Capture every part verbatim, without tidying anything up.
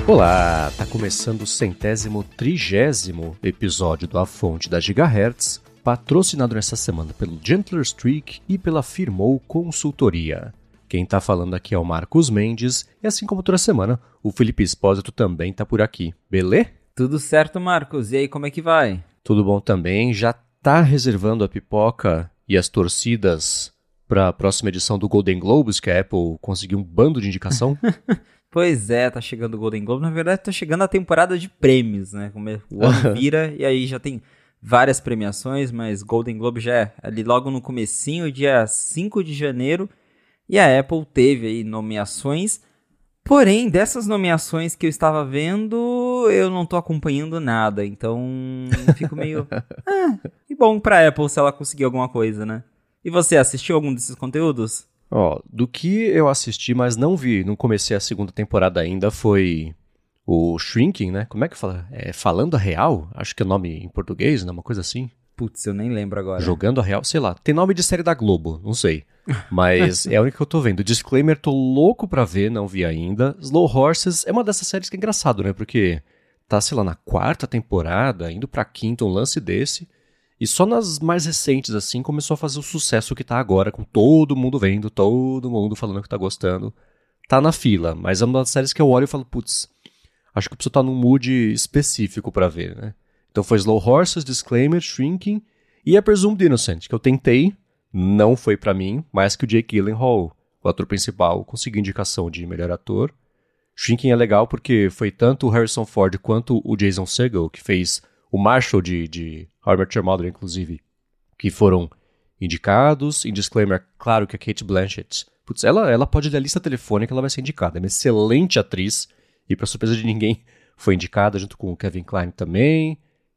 Olá, tá começando o centésimo trigésimo episódio do A Fonte da Gigahertz, patrocinado nessa semana pelo Gentler Streak e pela Firmou Consultoria. Quem tá falando aqui é o Marcos Mendes, e assim como toda semana, o Felipe Espósito também tá por aqui, beleza? Tudo certo, Marcos. E aí, como é que vai? Tudo bom também, já tá reservando a pipoca e as torcidas para a próxima edição do Golden Globes, que a Apple conseguiu um bando de indicação? Pois é, tá chegando o Golden Globe. Na verdade, tá chegando a temporada de prêmios, né? O ano vira e aí já tem várias premiações, mas Golden Globe já é ali logo no comecinho, dia cinco de janeiro. E a Apple teve aí nomeações. Porém, dessas nomeações que eu estava vendo, eu não tô acompanhando nada. Então, fico meio... ah, que bom pra Apple se ela conseguir alguma coisa, né? E você, assistiu algum desses conteúdos? Ó, do que eu assisti, mas não vi, não comecei a segunda temporada ainda, foi o Shrinking, né? Como é que fala? É Falando a Real? Acho que é o nome em português, né? Uma coisa assim. Putz, eu nem lembro agora. Jogando a Real, sei lá. Tem nome de série da Globo, não sei. Mas é a única que eu tô vendo. Disclaimer, tô louco pra ver, não vi ainda. Slow Horses é uma dessas séries que é engraçado, né? Porque tá, sei lá, na quarta temporada, indo pra quinta, um lance desse. E só nas mais recentes, assim, começou a fazer o sucesso que tá agora, com todo mundo vendo, todo mundo falando que tá gostando. Tá na fila, mas é uma das séries que eu olho e falo, putz, acho que eu preciso estar num mood específico pra ver, né? Então foi Slow Horses, Disclaimer, Shrinking e a Presumed Innocent, que eu tentei, não foi pra mim, mas que o Jake Gyllenhaal, o ator principal, conseguiu indicação de melhor ator. Shrinking é legal porque foi tanto o Harrison Ford quanto o Jason Segel, que fez o Marshall de, de How I Met Your Mother, inclusive, que foram indicados. Em Disclaimer, claro que a Cate Blanchett, putz, ela, ela pode ler a lista telefônica, ela vai ser indicada. É uma excelente atriz, e pra surpresa de ninguém, foi indicada junto com o Kevin Kline também,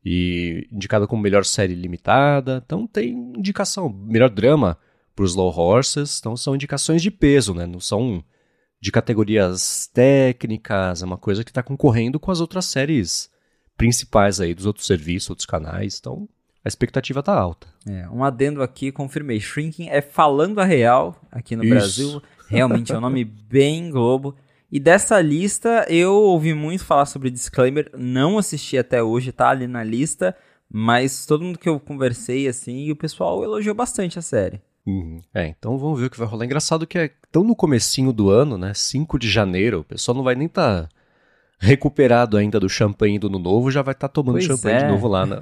e indicada como melhor série limitada. Então tem indicação, melhor drama para os Slow Horses. Então são indicações de peso, né? Não são de categorias técnicas, é uma coisa que está concorrendo com as outras séries principais aí dos outros serviços, outros canais. Então a expectativa tá alta. É, um adendo aqui, confirmei. Shrinking é Falando a Real aqui no Isso. Brasil. Realmente é um nome bem Globo. E dessa lista, eu ouvi muito falar sobre Disclaimer, não assisti até hoje, tá ali na lista, mas todo mundo que eu conversei, assim, o pessoal elogiou bastante a série. Uhum. É, então vamos ver o que vai rolar. Engraçado que é tão no comecinho do ano, né, cinco de janeiro, o pessoal não vai nem estar tá recuperado ainda do champanhe do ano novo, já vai estar tá tomando pois champanhe é. de novo lá. Na...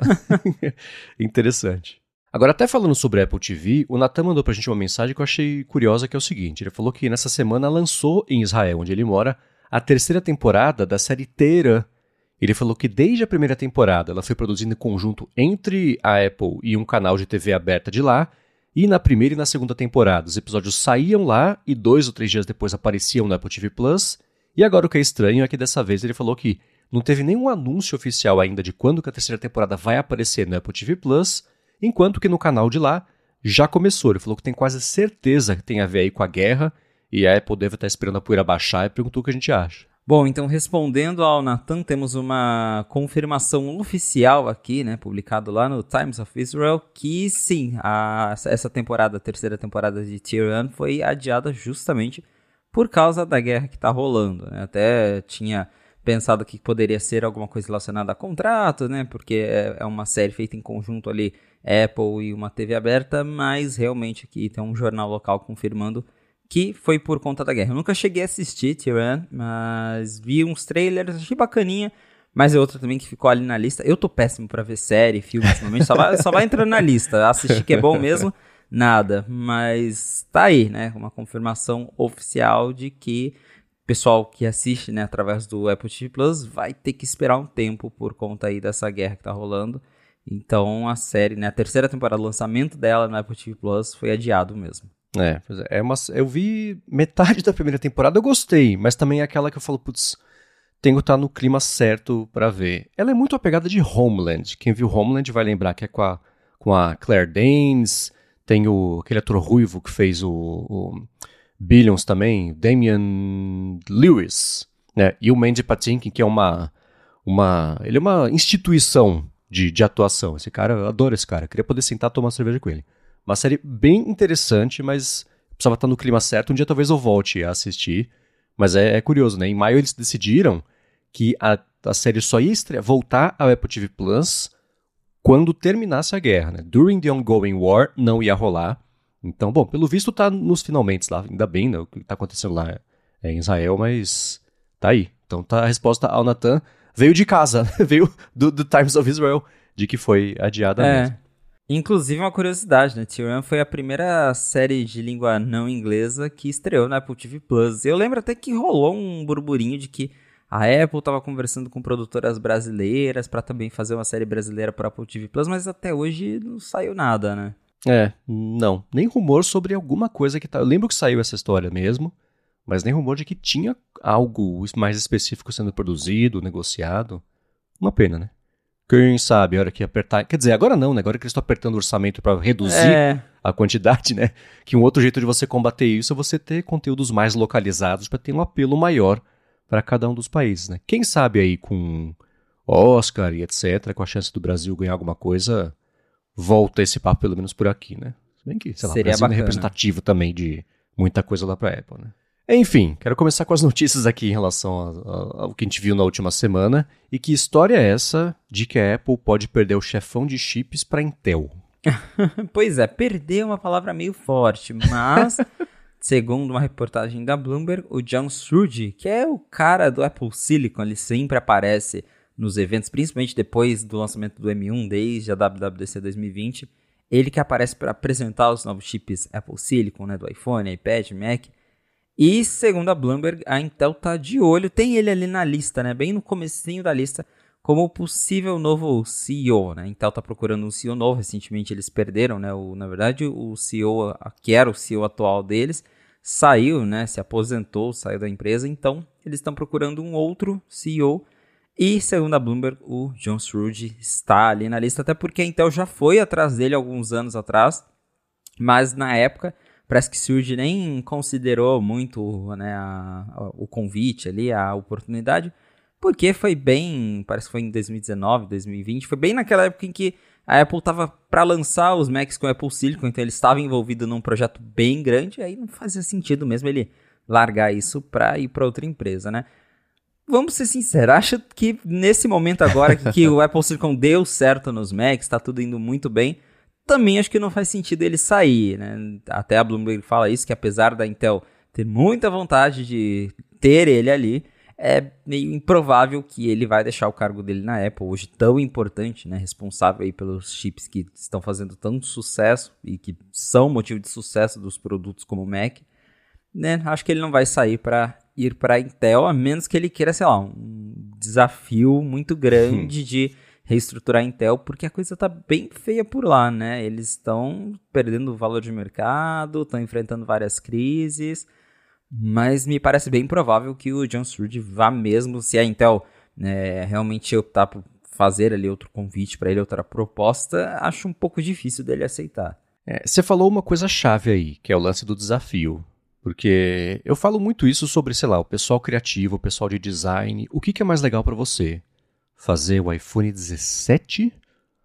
Interessante. Agora, até falando sobre a Apple T V, o Natan mandou pra gente uma mensagem que eu achei curiosa, que é o seguinte. Ele falou que nessa semana lançou em Israel, onde ele mora, a terceira temporada da série Teherã. Ele falou que desde a primeira temporada ela foi produzida em conjunto entre a Apple e um canal de T V aberta de lá, e na primeira e na segunda temporada os episódios saíam lá e dois ou três dias depois apareciam no Apple T V Plus. E agora o que é estranho é que dessa vez ele falou que não teve nenhum anúncio oficial ainda de quando que a terceira temporada vai aparecer no Apple T V Plus, enquanto que no canal de lá já começou. Ele falou que tem quase certeza que tem a ver aí com a guerra, e a Apple deve estar esperando a poeira baixar, e perguntou o que a gente acha. Bom, então respondendo ao Nathan, temos uma confirmação oficial aqui, né, publicado lá no Times of Israel, que sim, a, essa temporada, a terceira temporada de Teherã foi adiada justamente por causa da guerra que está rolando, né? Até tinha pensado que poderia ser alguma coisa relacionada a contrato, né? Porque é, é uma série feita em conjunto ali, Apple e uma T V aberta, mas realmente aqui tem um jornal local confirmando que foi por conta da guerra. Eu nunca cheguei a assistir Teherã, mas vi uns trailers, achei bacaninha, mas é outra também que ficou ali na lista. Eu tô péssimo pra ver série, filme, ultimamente, só vai, só vai entrando na lista. Assistir que é bom mesmo, nada, mas tá aí, né? Uma confirmação oficial de que o pessoal que assiste, né, através do Apple T V Plus vai ter que esperar um tempo por conta aí dessa guerra que tá rolando. Então a série, né, a terceira temporada, o lançamento dela no Apple T V Plus foi adiado mesmo. É, é uma, eu vi metade da primeira temporada, eu gostei, mas também é aquela que eu falo, putz, tenho que estar no clima certo pra ver. Ela é muito apegada de Homeland. Quem viu Homeland vai lembrar que é com a, com a Claire Danes, tem o, aquele ator ruivo que fez o, o Billions também, Damian Lewis, né? E o Mandy Patinkin, que é uma, uma, ele é uma instituição de, de atuação. Esse cara, eu adoro esse cara, queria poder sentar e tomar cerveja com ele. Uma série bem interessante, mas precisava estar no clima certo. Um dia talvez eu volte a assistir, mas é, é curioso, né? Em maio eles decidiram que a, a série só ia estrear, voltar ao Apple T V Plus quando terminasse a guerra, né? During the ongoing war não ia rolar. Então, bom, pelo visto tá nos finalmente lá, ainda bem, né? O que tá acontecendo lá é em Israel, mas tá aí. Então tá a resposta ao Natan veio de casa, veio do, do Times of Israel, de que foi adiada é. mesmo. Inclusive, uma curiosidade, né? Tyrion foi a primeira série de língua não inglesa que estreou na Apple T V Plus. Eu lembro até que rolou um burburinho de que a Apple estava conversando com produtoras brasileiras para também fazer uma série brasileira para Apple T V Plus, mas até hoje não saiu nada, né? É, não. Nem rumor sobre alguma coisa que tá... Eu lembro que saiu essa história mesmo, mas nem rumor de que tinha algo mais específico sendo produzido, negociado. Uma pena, né? Quem sabe, a hora que apertar... Quer dizer, agora não, né? Agora que eles estão apertando o orçamento para reduzir É. a quantidade, né? Que um outro jeito de você combater isso é você ter conteúdos mais localizados para ter um apelo maior para cada um dos países, né? Quem sabe aí com Oscar e etcétera, com a chance do Brasil ganhar alguma coisa, volta esse papo pelo menos por aqui, né? Se bem que, sei lá, o Brasil é representativo também de muita coisa lá pra Apple, né? Enfim, quero começar com as notícias aqui em relação a, a, ao que a gente viu na última semana. E que história é essa de que a Apple pode perder o chefão de chips pra Intel? Pois é, perder é uma palavra meio forte, mas... Segundo uma reportagem da Bloomberg, o John Stroud, que é o cara do Apple Silicon, ele sempre aparece nos eventos, principalmente depois do lançamento do M um, desde a W W D C dois mil e vinte. Ele que aparece para apresentar os novos chips Apple Silicon, né, do iPhone, iPad, Mac. E segundo a Bloomberg, a Intel tá de olho, tem ele ali na lista, né, bem no comecinho da lista, como possível novo C E O, né? A Intel tá procurando um C E O novo, recentemente eles perderam, né? O, na verdade, o C E O, que era o C E O atual deles, saiu, né? Se aposentou, saiu da empresa, então eles estão procurando um outro C E O. E, segundo a Bloomberg, o John Stroud está ali na lista, até porque a Intel já foi atrás dele alguns anos atrás, mas na época parece que Stroud nem considerou muito, né, a, a, o convite ali, a oportunidade, porque foi bem, parece que foi em dois mil e dezenove, dois mil e vinte, foi bem naquela época em que a Apple estava para lançar os Macs com o Apple Silicon, então ele estava envolvido num projeto bem grande, aí não fazia sentido mesmo ele largar isso para ir para outra empresa, né? Vamos ser sinceros, acho que nesse momento agora que, que o Apple Silicon deu certo nos Macs, está tudo indo muito bem, também acho que não faz sentido ele sair, né? Até a Bloomberg fala isso, que apesar da Intel ter muita vontade de ter ele ali, é meio improvável que ele vai deixar o cargo dele na Apple, hoje tão importante, né, responsável aí pelos chips que estão fazendo tanto sucesso e que são motivo de sucesso dos produtos como o Mac, né? Acho que ele não vai sair para ir para a Intel, a menos que ele queira, sei lá, um desafio muito grande de reestruturar a Intel, porque a coisa tá bem feia por lá, né? Eles estão perdendo o valor de mercado, estão enfrentando várias crises, mas me parece bem provável que o John Stroud vá mesmo, se a Intel, né, realmente optar por fazer ali outro convite para ele, outra proposta, acho um pouco difícil dele aceitar. É, você falou uma coisa chave aí, que é o lance do desafio. Porque eu falo muito isso sobre, sei lá, o pessoal criativo, o pessoal de design. O que, que é mais legal para você? Fazer o iPhone dezessete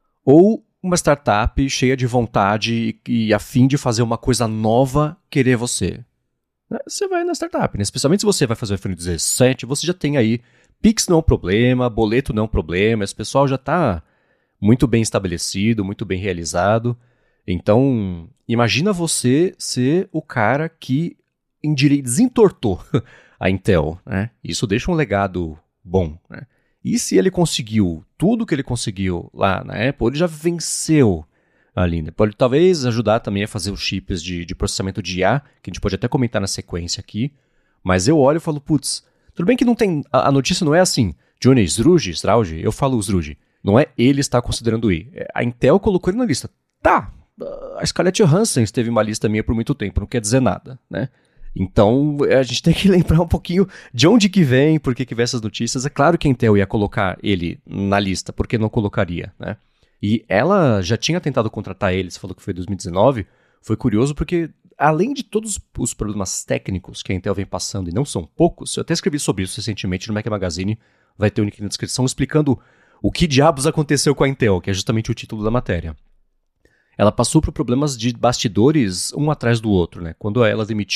ou uma startup cheia de vontade e, e a fim de fazer uma coisa nova querer você? Você vai na startup, né? Especialmente se você vai fazer o iPhone dezessete, você já tem aí Pix não é um problema, boleto não é um problema, esse pessoal já está muito bem estabelecido, muito bem realizado. Então, imagina você ser o cara que indire... desentortou a Intel, né? Isso deixa um legado bom, né? E se ele conseguiu tudo que ele conseguiu lá na Apple, ele já venceu ali, né? Pode talvez ajudar também a fazer os chips de, de processamento de I A, que a gente pode até comentar na sequência aqui, mas eu olho e falo, putz, tudo bem que não tem, a, a notícia não é assim, Johnny Stroud, Stroud, eu falo Stroud, não é ele está considerando ir, a Intel colocou ele na lista, tá, a Scarlett Johansson esteve uma lista minha por muito tempo, não quer dizer nada, né? Então, a gente tem que lembrar um pouquinho de onde que vem, por que que vem essas notícias. É claro que a Intel ia colocar ele na lista, porque não colocaria, né? E ela já tinha tentado contratar ele, você falou que foi em dois mil e dezenove, foi curioso porque, além de todos os problemas técnicos que a Intel vem passando, e não são poucos, eu até escrevi sobre isso recentemente no Mac Magazine, vai ter um link na descrição explicando o que diabos aconteceu com a Intel, que é justamente o título da matéria. Ela passou por problemas de bastidores um atrás do outro, né? Quando ela demitiu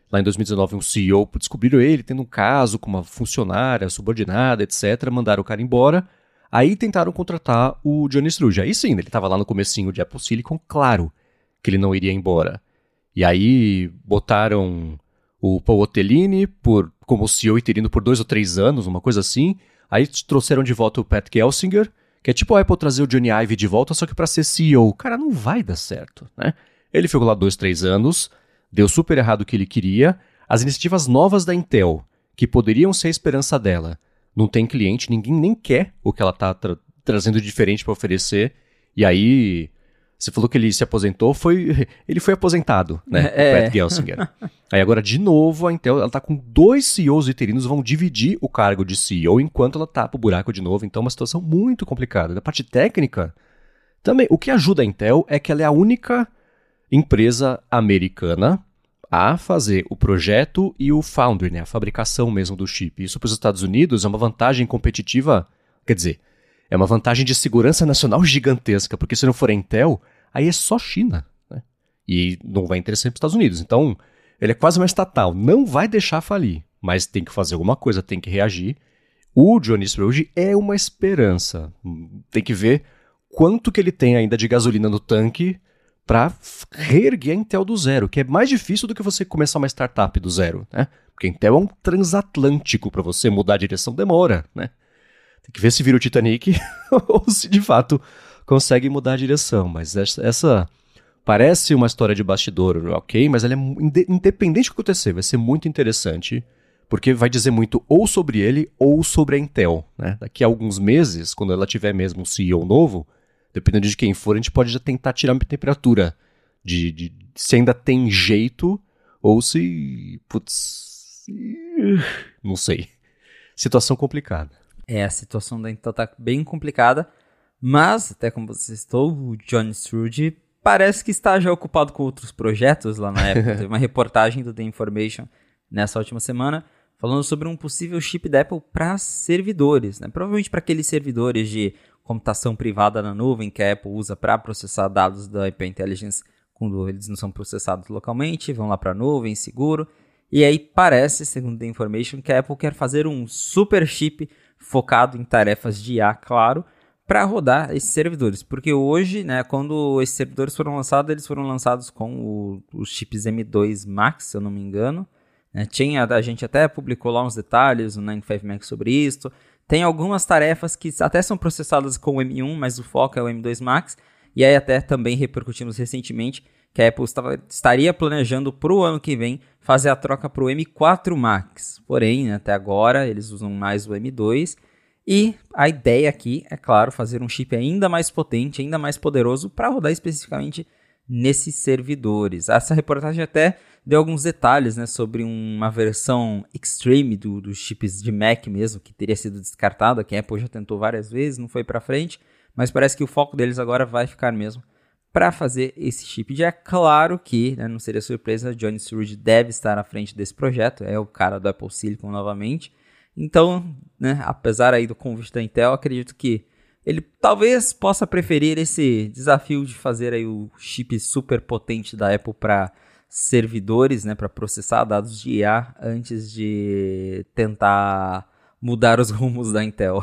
Lá em dois mil e dezenove, um C E O, descobriram ele tendo um caso com uma funcionária subordinada, etcétera. Mandaram o cara embora. Aí tentaram contratar o Johnny Struge. Aí sim, ele estava lá no comecinho de Apple Silicon, claro que ele não iria embora. E aí botaram o Paul Otellini por, como C E O interino por dois ou três anos, uma coisa assim. Aí trouxeram de volta o Pat Gelsinger, que é tipo a Apple trazer o Johnny Ive de volta, só que para ser C E O. Cara, não vai dar certo, né? Ele ficou lá dois, três anos, deu super errado o que ele queria. As iniciativas novas da Intel, que poderiam ser a esperança dela, não tem cliente, ninguém nem quer o que ela está tra- trazendo de diferente para oferecer. E aí, você falou que ele se aposentou, foi, ele foi aposentado, né? É. O Pat Gelsinger. Aí agora, de novo, a Intel ela tá com dois C E Os interinos, vão dividir o cargo de C E O enquanto ela tapa o buraco de novo. Então é uma situação muito complicada. Da parte técnica, também, o que ajuda a Intel é que ela é a única empresa americana a fazer o projeto e o foundry, né, a fabricação mesmo do chip. Isso para os Estados Unidos é uma vantagem competitiva, quer dizer, é uma vantagem de segurança nacional gigantesca, porque se não for a Intel, aí é só China, né? E não vai interessar para os Estados Unidos. Então, ele é quase uma estatal, não vai deixar falir, mas tem que fazer alguma coisa, tem que reagir. O Johnny Struge é uma esperança. Tem que ver quanto que ele tem ainda de gasolina no tanque para reerguer a Intel do zero, que é mais difícil do que você começar uma startup do zero, né? Porque a Intel é um transatlântico, para você mudar a direção demora, né? Tem que ver se vira o Titanic ou se de fato consegue mudar a direção, mas essa, essa parece uma história de bastidor, ok, mas ela é inde- independente do que acontecer, vai ser muito interessante, porque vai dizer muito ou sobre ele ou sobre a Intel, né? Daqui a alguns meses, quando ela tiver mesmo um C E O novo, dependendo de quem for, a gente pode já tentar tirar uma temperatura de, de se ainda tem jeito ou se... Putz... Não sei. Situação complicada. É, a situação da Intel tá bem complicada, mas, até como você citou, o John Struge parece que está já ocupado com outros projetos lá na Apple. Teve uma reportagem do The Information nessa última semana falando sobre um possível chip da Apple para servidores, né? Provavelmente para aqueles servidores de computação privada na nuvem que a Apple usa para processar dados da Apple Intelligence quando eles não são processados localmente, vão lá para a nuvem, seguro. E aí parece, segundo The Information, que a Apple quer fazer um super chip focado em tarefas de I A, claro, para rodar esses servidores. Porque hoje, né, quando esses servidores foram lançados, eles foram lançados com o, os chips M dois Max, se eu não me engano. Né? Tinha, a gente até publicou lá uns detalhes no nove cinco Mac sobre isso. Tem algumas tarefas que até são processadas com o M um, mas o foco é o M dois Max. E aí até também repercutimos recentemente que a Apple estava, estaria planejando para o ano que vem fazer a troca para o M quatro Max. Porém, né, até agora eles usam mais o M dois. E a ideia aqui é, claro, fazer um chip ainda mais potente, ainda mais poderoso para rodar especificamente nesses servidores. Essa reportagem até deu alguns detalhes, né, sobre uma versão extreme do, dos chips de Mac mesmo, que teria sido descartada, que a Apple já tentou várias vezes, não foi para frente, mas parece que o foco deles agora vai ficar mesmo para fazer esse chip. E é claro que, né, não seria surpresa, Johnny Struge deve estar à frente desse projeto, é o cara do Apple Silicon novamente. Então, né, apesar aí do convite da Intel, acredito que ele talvez possa preferir esse desafio de fazer aí o chip super potente da Apple para servidores, né, para processar dados de I A antes de tentar mudar os rumos da Intel.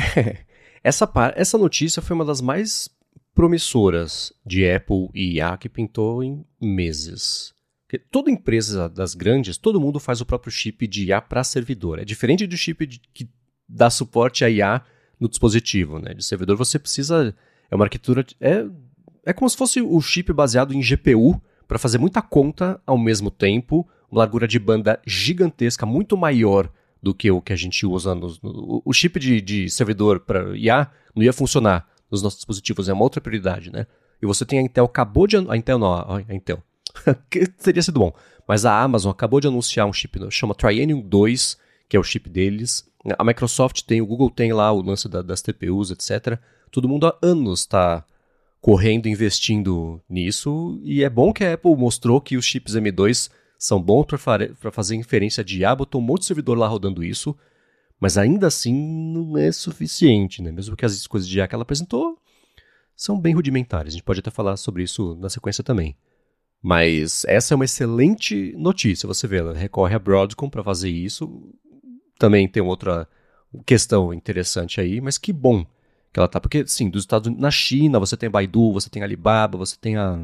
Essa, essa notícia foi uma das mais promissoras de Apple e I A que pintou em meses. Porque toda empresa das grandes, todo mundo faz o próprio chip de I A para servidor. É diferente do chip de, que dá suporte a I A no dispositivo, né? De servidor você precisa... É uma arquitetura... É, é como se fosse o chip baseado em G P U para fazer muita conta ao mesmo tempo, uma largura de banda gigantesca, muito maior do que o que a gente usa. No, no, o chip de, de servidor para I A não ia funcionar nos nossos dispositivos, é uma outra prioridade, né? E você tem a Intel, acabou de... A Intel não, a Intel. que teria sido bom. Mas a Amazon acabou de anunciar um chip, chama Trainium dois, que é o chip deles. A Microsoft tem, o Google tem lá o lance da, das T P Us, etcétera. Todo mundo há anos está correndo, investindo nisso. E é bom que a Apple mostrou que os chips M dois são bons para fazer inferência de I A. Botou um monte de servidor lá rodando isso. Mas ainda assim não é suficiente, né? Mesmo que as coisas de I A que ela apresentou são bem rudimentares. A gente pode até falar sobre isso na sequência também. Mas essa é uma excelente notícia, você vê, ela recorre a Broadcom para fazer isso. Também tem outra questão interessante aí, mas que bom que ela tá, porque sim, dos Estados Unidos, na China você tem a Baidu, você tem a Alibaba, você tem a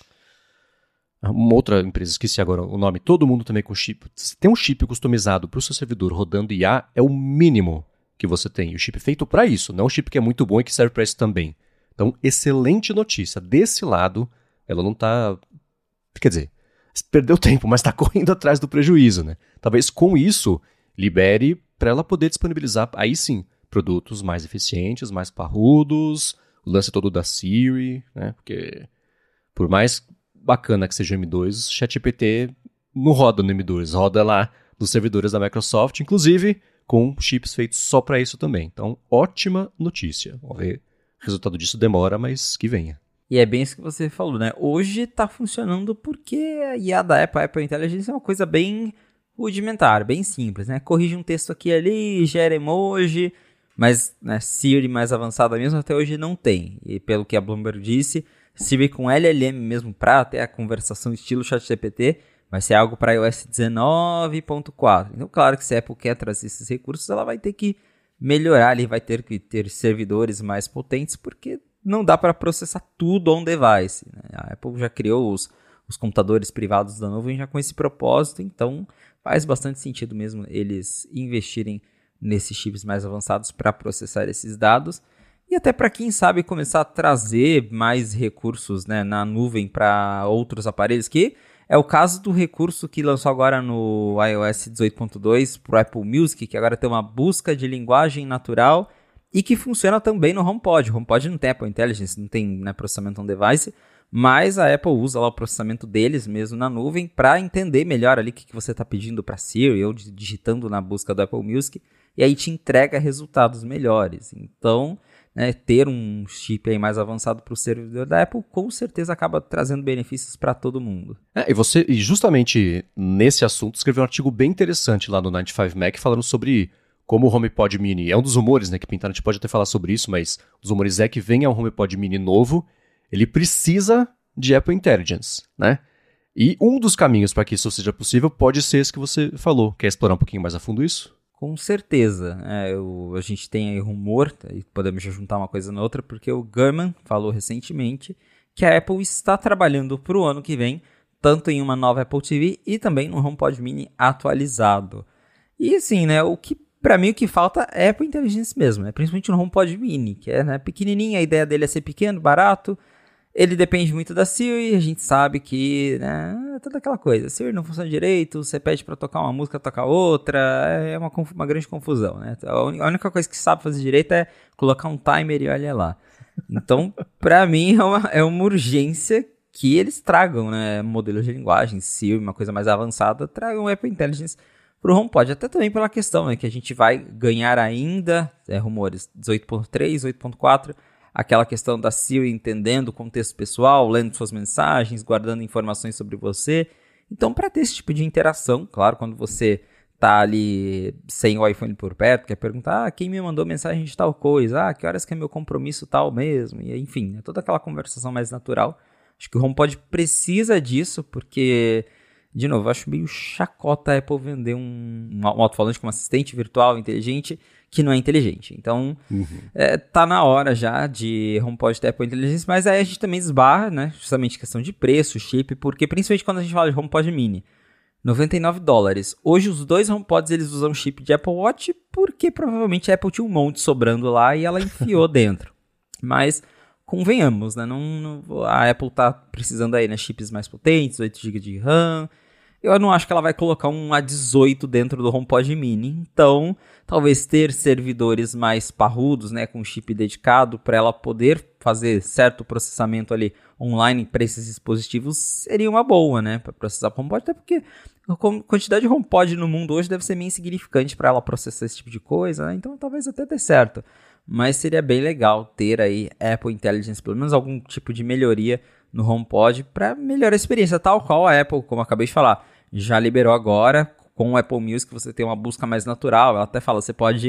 uma outra empresa, esqueci agora o nome, todo mundo também com chip. Se tem um chip customizado para o seu servidor rodando I A, é o mínimo que você tem. O chip feito para isso, não um chip que é muito bom e que serve para isso também. Então, excelente notícia. Desse lado, ela não tá... Quer dizer, perdeu tempo, mas está correndo atrás do prejuízo, né? Talvez com isso, libere para ela poder disponibilizar, aí sim, produtos mais eficientes, mais parrudos, o lance todo da Siri, né? Porque por mais bacana que seja o M dois, ChatGPT não roda no M dois, roda lá nos servidores da Microsoft, inclusive com chips feitos só para isso também. Então, ótima notícia. Vamos ver, o resultado disso demora, mas que venha. E é bem isso que você falou, né? Hoje tá funcionando porque a I A da Apple, a Apple Intelligence, é uma coisa bem rudimentar, bem simples, né? Corrige um texto aqui e ali, gera emoji, mas né, Siri mais avançada mesmo até hoje não tem. E pelo que a Bloomberg disse, Siri com L L M mesmo para ter a conversação estilo ChatGPT vai ser algo para iOS dezenove ponto quatro. Então, claro que se a Apple quer trazer esses recursos, ela vai ter que melhorar ali, vai ter que ter servidores mais potentes, porque não dá para processar tudo on device, né? A Apple já criou os, os computadores privados da nuvem já com esse propósito, então faz bastante sentido mesmo eles investirem nesses chips mais avançados para processar esses dados. E até para quem sabe começar a trazer mais recursos, né, na nuvem para outros aparelhos, que é o caso do recurso que lançou agora no iOS dezoito ponto dois para o Apple Music, que agora tem uma busca de linguagem natural e que funciona também no HomePod. O HomePod não tem Apple Intelligence, não tem né, processamento on device, mas a Apple usa lá o processamento deles mesmo na nuvem para entender melhor ali o que, que você está pedindo para Siri ou digitando na busca do Apple Music, e aí te entrega resultados melhores. Então, né, ter um chip aí mais avançado para o servidor da Apple, com certeza acaba trazendo benefícios para todo mundo. É, e você, e justamente nesse assunto, escreveu um artigo bem interessante lá no noventa e cinco Mac, falando sobre como o HomePod Mini, é um dos rumores, né, que pintaram, a gente pode até falar sobre isso, mas os rumores é que venha um HomePod Mini novo, ele precisa de Apple Intelligence, né? E um dos caminhos para que isso seja possível pode ser esse que você falou. Quer explorar um pouquinho mais a fundo isso? Com certeza. É, eu, a gente tem aí rumor, e podemos já juntar uma coisa na outra, porque o Gurman falou recentemente que a Apple está trabalhando para o ano que vem, tanto em uma nova Apple T V e também no HomePod Mini atualizado. E assim, né, o que para mim o que falta é Apple Intelligence mesmo, né, principalmente no HomePod Mini, que é né, pequenininho, a ideia dele é ser pequeno, barato. Ele depende muito da Siri, a gente sabe que, né, é toda aquela coisa. A Siri não funciona direito, você pede para tocar uma música, tocar outra, é uma, uma grande confusão, né? A única coisa que sabe fazer direito é colocar um timer e olha lá. Então, para mim, é uma, é uma urgência que eles tragam, né, modelos de linguagem, Siri, uma coisa mais avançada, tragam Apple Intelligence para o HomePod. Até também pela questão, né, que a gente vai ganhar ainda, é, rumores, dezoito ponto três, dezoito ponto quatro... aquela questão da Siri entendendo o contexto pessoal, lendo suas mensagens, guardando informações sobre você. Então, para ter esse tipo de interação, claro, quando você está ali sem o iPhone por perto, quer perguntar, ah, quem me mandou mensagem de tal coisa? Ah, que horas que é meu compromisso tal mesmo? E, enfim, é toda aquela conversação mais natural. Acho que o HomePod precisa disso, porque, de novo, eu acho meio chacota a Apple vender um, um alto-falante com um assistente virtual inteligente que não é inteligente. Então, uhum. é, tá na hora já de HomePod ter Apple Intelligence, mas aí a gente também esbarra, né, justamente questão de preço, chip, porque principalmente quando a gente fala de HomePod Mini, noventa e nove dólares. Hoje os dois HomePods eles usam chip de Apple Watch porque provavelmente a Apple tinha um monte sobrando lá e ela enfiou dentro. Mas convenhamos, né, não, não, a Apple tá precisando aí, né, chips mais potentes, oito gigas de RAM. Eu não acho que ela vai colocar um A dezoito dentro do HomePod Mini. Então, talvez ter servidores mais parrudos, né, com chip dedicado, para ela poder fazer certo processamento ali online para esses dispositivos seria uma boa, né, para processar o HomePod, até porque a quantidade de HomePod no mundo hoje deve ser meio insignificante para ela processar esse tipo de coisa, né? Então talvez até dê certo. Mas seria bem legal ter aí Apple Intelligence, pelo menos algum tipo de melhoria no HomePod para melhorar a experiência, tal qual a Apple, como eu acabei de falar, já liberou agora. Com o Apple Music você tem uma busca mais natural. Ela até fala, você pode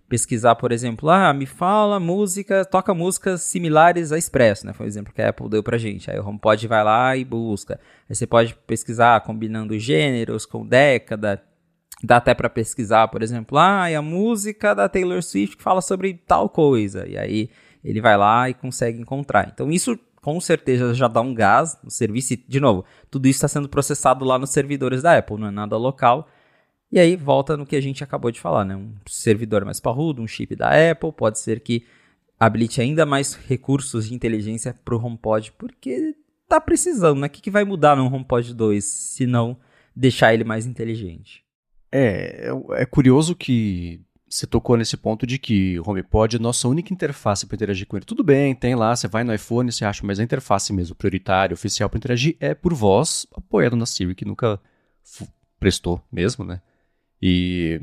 pesquisar, por exemplo, ah, me fala música, toca músicas similares a Expresso, né? Foi o exemplo que a Apple deu pra gente. Aí o HomePod vai lá e busca. Aí você pode pesquisar combinando gêneros com década. Dá até pra pesquisar, por exemplo, ah, e a música da Taylor Swift que fala sobre tal coisa. E aí ele vai lá e consegue encontrar. Então isso com certeza já dá um gás no serviço. E, de novo, tudo isso está sendo processado lá nos servidores da Apple, não é nada local. E aí volta no que a gente acabou de falar, né? Um servidor mais parrudo, um chip da Apple, pode ser que habilite ainda mais recursos de inteligência para o HomePod, porque tá precisando, né? O que, que vai mudar no HomePod dois, se não deixar ele mais inteligente? É, é curioso que você tocou nesse ponto de que o HomePod é a nossa única interface para interagir com ele. Tudo bem, tem lá, você vai no iPhone, você acha, mas a interface mesmo prioritária, oficial para interagir é por voz, apoiado na Siri, que nunca f- prestou mesmo, né? E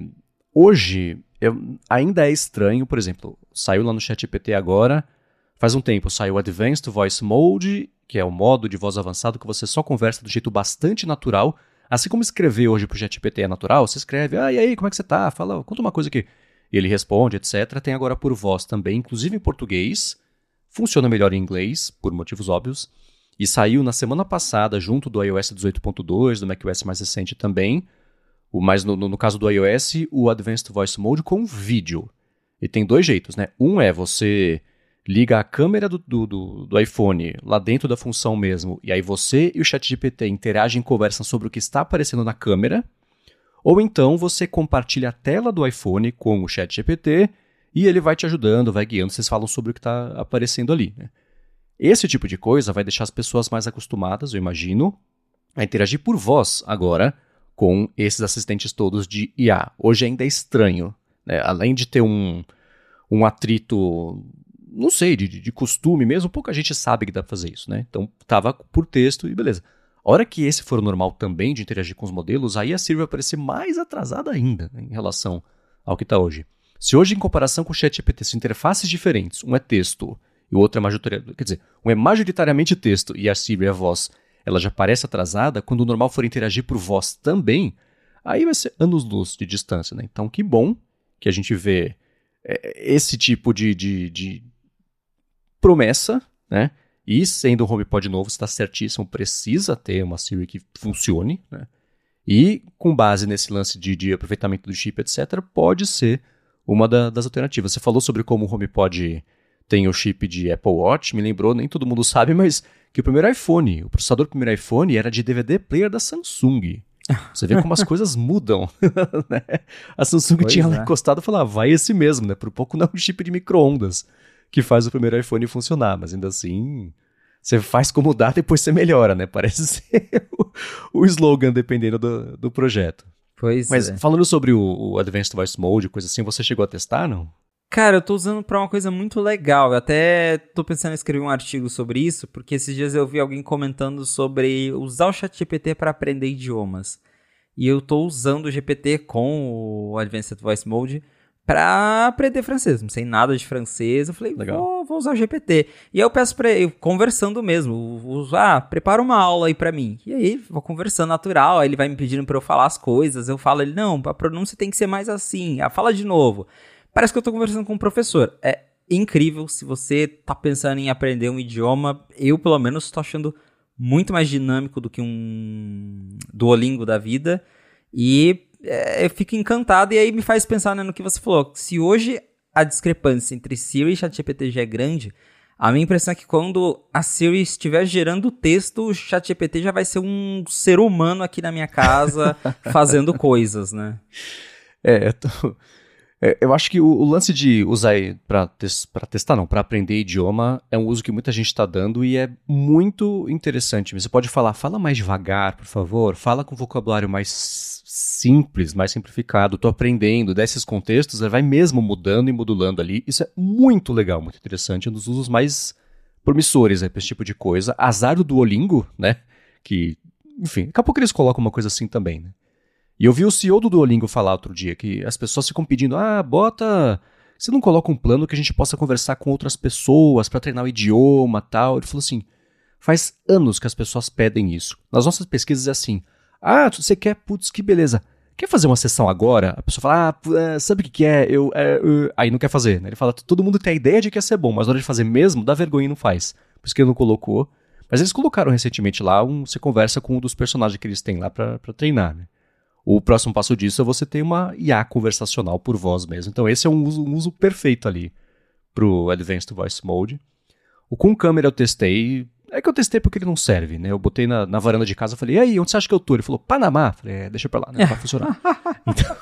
hoje eu, ainda é estranho, por exemplo, saiu lá no ChatGPT agora, faz um tempo, saiu o Advanced Voice Mode, que é o modo de voz avançado que você só conversa do jeito bastante natural, assim como escrever hoje pro ChatGPT é natural, você escreve, ah, e aí, como é que você tá? Fala, conta uma coisa aqui. E ele responde, etcétera. Tem agora por voz também, inclusive em português, funciona melhor em inglês, por motivos óbvios, e saiu na semana passada, junto do iOS dezoito ponto dois, do macOS mais recente também. O, mas no, no caso do iOS, o Advanced Voice Mode com vídeo. E tem dois jeitos, né? Um é você liga a câmera do, do, do, do iPhone lá dentro da função mesmo, e aí você e o ChatGPT interagem e conversam sobre o que está aparecendo na câmera. Ou então você compartilha a tela do iPhone com o ChatGPT e ele vai te ajudando, vai guiando, vocês falam sobre o que está aparecendo ali, né? Esse tipo de coisa vai deixar as pessoas mais acostumadas, eu imagino, a interagir por voz agora, com esses assistentes todos de I A. Hoje ainda é estranho, né? Além de ter um, um atrito, não sei, de, de costume mesmo, pouca gente sabe que dá pra fazer isso, né? Então, tava por texto e beleza. A hora que esse for o normal também de interagir com os modelos, aí a Siri vai parecer mais atrasada ainda, né, em relação ao que está hoje. Se hoje, em comparação com o ChatGPT, são interfaces diferentes, um é texto e o outro é majoritariamente, quer dizer, um é majoritariamente texto e a Siri é a voz, ela já parece atrasada, quando o normal for interagir por voz também, aí vai ser anos-luz de distância, né? Então, que bom que a gente vê é, esse tipo de, de, de promessa, né? E sendo um HomePod novo, está certíssimo, precisa ter uma Siri que funcione, né? E com base nesse lance de, de aproveitamento do chip, etcétera, pode ser uma da, das alternativas. Você falou sobre como o HomePod tem o chip de Apple Watch, me lembrou, nem todo mundo sabe, mas que o primeiro iPhone, o processador do primeiro iPhone era de D V D player da Samsung. Você vê como as coisas mudam, né? A Samsung pois tinha é. lá encostado e falava, ah, vai esse mesmo, né? Por pouco não é um chip de micro-ondas que faz o primeiro iPhone funcionar, mas ainda assim, você faz como dá, depois você melhora, né? Parece ser o, o slogan, dependendo do, do projeto. Pois mas é. falando sobre o, o Advanced Voice Mode, coisa assim, você chegou a testar, não? Cara, eu tô usando pra uma coisa muito legal. Eu até tô pensando em escrever um artigo sobre isso, porque esses dias eu vi alguém comentando sobre usar o ChatGPT para aprender idiomas. E eu tô usando o G P T com o Advanced Voice Mode pra aprender francês. Não sei nada de francês. Eu falei, vou, vou usar o G P T. E aí eu peço pra ele, conversando mesmo, vou, ah, prepara uma aula aí pra mim. E aí, vou conversando natural, aí ele vai me pedindo pra eu falar as coisas. Eu falo, ele, não, a pronúncia tem que ser mais assim. Ah, fala de novo. Parece que eu tô conversando com um professor. É incrível, se você tá pensando em aprender um idioma, eu pelo menos tô achando muito mais dinâmico do que um Duolingo da vida. E é, eu fico encantado e aí me faz pensar, né, no que você falou. Se hoje a discrepância entre Siri e ChatGPT já é grande, a minha impressão é que quando a Siri estiver gerando texto, o ChatGPT já vai ser um ser humano aqui na minha casa fazendo coisas, né? É, eu tô... Eu acho que o, o lance de usar para tes, testar, não, para aprender idioma é um uso que muita gente está dando e é muito interessante. Você pode falar, fala mais devagar, por favor, fala com vocabulário mais simples, mais simplificado, tô aprendendo, desses contextos, vai mesmo mudando e modulando ali. Isso é muito legal, muito interessante, um dos usos mais promissores para esse tipo de coisa. Azar do Duolingo, né, que, enfim, daqui a pouco eles colocam uma coisa assim também, né. E eu vi o C E O do Duolingo falar outro dia que as pessoas ficam pedindo, ah, bota, você não coloca um plano que a gente possa conversar com outras pessoas para treinar o idioma e tal. Ele falou assim, faz anos que as pessoas pedem isso. Nas nossas pesquisas é assim, ah, você quer, putz, que beleza, quer fazer uma sessão agora? A pessoa fala, ah, sabe o que que é? Eu, é, uh... Aí não quer fazer, né? Ele fala, todo mundo tem a ideia de que ia ser bom, mas na hora de fazer mesmo, dá vergonha e não faz. Por isso que ele não colocou. Mas eles colocaram recentemente lá, um, você conversa com um dos personagens que eles têm lá pra, pra treinar, né? O próximo passo disso é você ter uma I A conversacional por voz mesmo. Então esse é um uso, um uso perfeito ali pro Advanced Voice Mode. O com câmera eu testei. É que eu testei porque ele não serve, né? Eu botei na, na varanda de casa e falei, e aí, onde você acha que eu tô? Ele falou, Panamá. Falei, é, deixa pra lá, né? Vai funcionar. Então...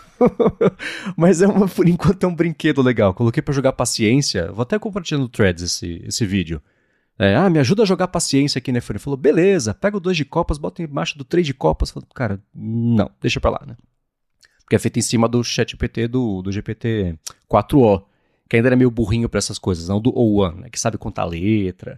Mas é uma, por enquanto é um brinquedo legal. Coloquei pra jogar paciência. Vou até compartilhar no Threads esse, esse vídeo. É, ah, me ajuda a jogar paciência aqui, né? Ele falou, beleza, pega o dois de copas, bota embaixo do três de copas. Falei, cara, não, deixa pra lá, né? Porque é feito em cima do ChatGPT do, do G P T quatro O, que ainda era meio burrinho pra essas coisas, não do O um, né? Que sabe contar letra.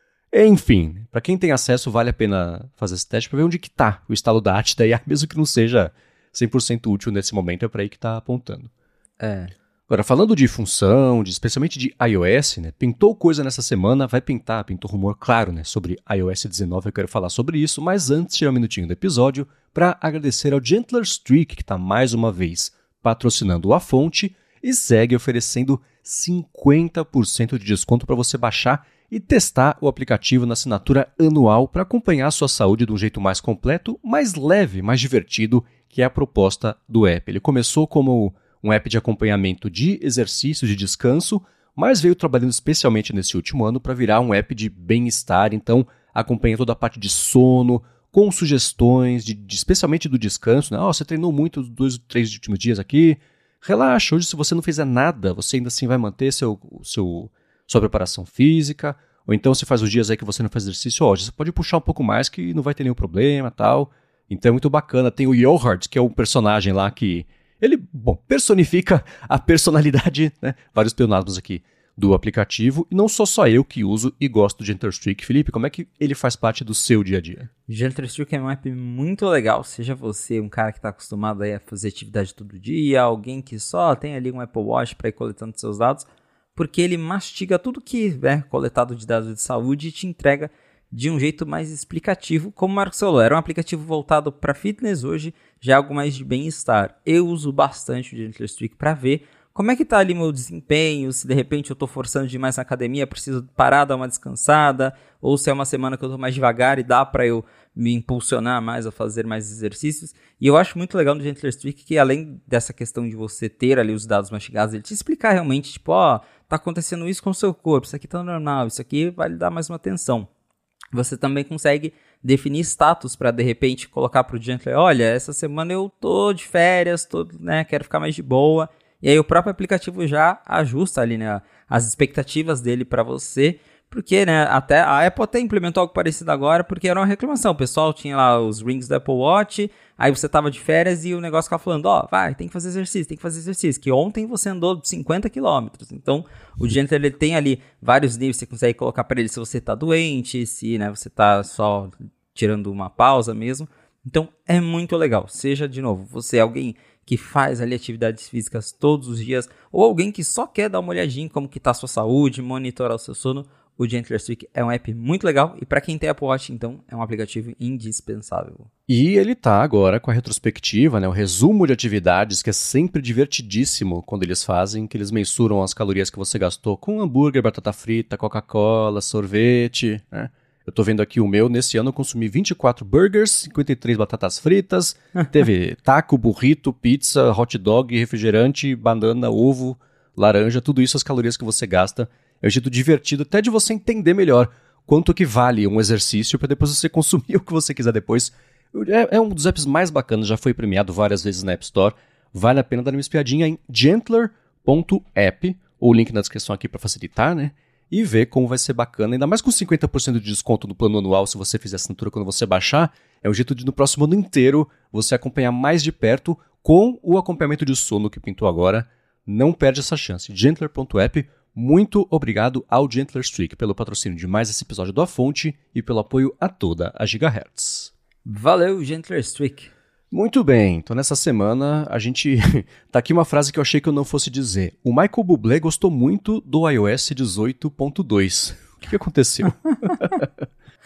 Enfim, pra quem tem acesso, vale a pena fazer esse teste pra ver onde que tá o estado da arte da I A, mesmo que não seja cem por cento útil nesse momento, é pra aí que tá apontando. É... Agora, falando de função, de, especialmente de iOS, né, pintou coisa nessa semana, vai pintar, pintou rumor, claro, né, sobre iOS dezenove, eu quero falar sobre isso, mas antes, tirar um minutinho do episódio para agradecer ao Gentler Streak, que está mais uma vez patrocinando a fonte e segue oferecendo cinquenta por cento de desconto para você baixar e testar o aplicativo na assinatura anual para acompanhar a sua saúde de um jeito mais completo, mais leve, mais divertido, que é a proposta do app. Ele começou como um app de acompanhamento de exercício, de descanso, mas veio trabalhando especialmente nesse último ano para virar um app de bem-estar, então acompanha toda a parte de sono, com sugestões, de, de, especialmente do descanso, né? Oh, você treinou muito os dois, três últimos dias aqui, relaxa, hoje se você não fizer nada, você ainda assim vai manter seu, seu, sua preparação física, ou então você faz os dias aí que você não faz exercício, ó, você pode puxar um pouco mais que não vai ter nenhum problema, tal. Então é muito bacana. Tem o Johart, que é um personagem lá que ele, bom, personifica a personalidade, né, vários pleonasmos aqui, do aplicativo. E não sou só eu que uso e gosto do Gentler Streak. Felipe, como é que ele faz parte do seu dia a dia? Gentler Streak é um app muito legal. Seja você um cara que está acostumado aí a fazer atividade todo dia, alguém que só tem ali um Apple Watch para ir coletando seus dados, porque ele mastiga tudo que é coletado de dados de saúde e te entrega de um jeito mais explicativo, como o Marcos falou, era um aplicativo voltado para fitness, hoje já é algo mais de bem-estar. Eu uso bastante o Gentler Streak para ver como é que tá ali meu desempenho, se de repente eu tô forçando demais na academia, preciso parar, dar uma descansada, ou se é uma semana que eu tô mais devagar e dá para eu me impulsionar mais a fazer mais exercícios. E eu acho muito legal no Gentler Streak que, além dessa questão de você ter ali os dados mastigados, ele te explicar realmente, tipo, ó, tá acontecendo isso com o seu corpo, isso aqui tá normal, isso aqui vai lhe dar mais uma atenção. Você também consegue definir status para, de repente, colocar para o Gentler, olha, essa semana eu tô de férias, tô, né, quero ficar mais de boa. E aí o próprio aplicativo já ajusta ali, né, as expectativas dele para você, porque, né, até a Apple até implementou algo parecido agora, porque era uma reclamação. O pessoal tinha lá os rings da Apple Watch, aí você tava de férias e o negócio ficava falando, ó, oh, vai, tem que fazer exercício, tem que fazer exercício, que ontem você andou cinquenta quilômetros. Então, o Gentler, ele tem ali vários níveis, você consegue colocar para ele se você tá doente, se, né, você tá só tirando uma pausa mesmo. Então, é muito legal. Seja, de novo, você é alguém que faz ali atividades físicas todos os dias, ou alguém que só quer dar uma olhadinha em como que tá a sua saúde, monitorar o seu sono, o Gentler Streak é um app muito legal e para quem tem Apple Watch, então, é um aplicativo indispensável. E ele tá agora com a retrospectiva, né, o resumo de atividades, que é sempre divertidíssimo quando eles fazem, que eles mensuram as calorias que você gastou com hambúrguer, batata frita, Coca-Cola, sorvete, né? Eu tô vendo aqui o meu, nesse ano eu consumi vinte e quatro burgers, cinquenta e três batatas fritas, teve taco, burrito, pizza, hot dog, refrigerante, banana, ovo, laranja, tudo isso as calorias que você gasta. É um jeito divertido até de você entender melhor quanto que vale um exercício para depois você consumir o que você quiser depois. É, é um dos apps mais bacanas, já foi premiado várias vezes na App Store. Vale a pena dar uma espiadinha em gentler ponto app, ou o link na descrição aqui para facilitar, né? E ver como vai ser bacana, ainda mais com cinquenta por cento de desconto no plano anual, se você fizer assinatura quando você baixar, é um jeito de no próximo ano inteiro você acompanhar mais de perto com o acompanhamento de sono que pintou agora. Não perde essa chance. gentler ponto app. Muito obrigado ao Gentler Streak pelo patrocínio de mais esse episódio do A Fonte e pelo apoio a toda a Gigahertz. Valeu, Gentler Streak. Muito bem, então nessa semana a gente... tá aqui uma frase que eu achei que eu não fosse dizer. O Michael Bublé gostou muito do iOS dezoito ponto dois. O que, que aconteceu?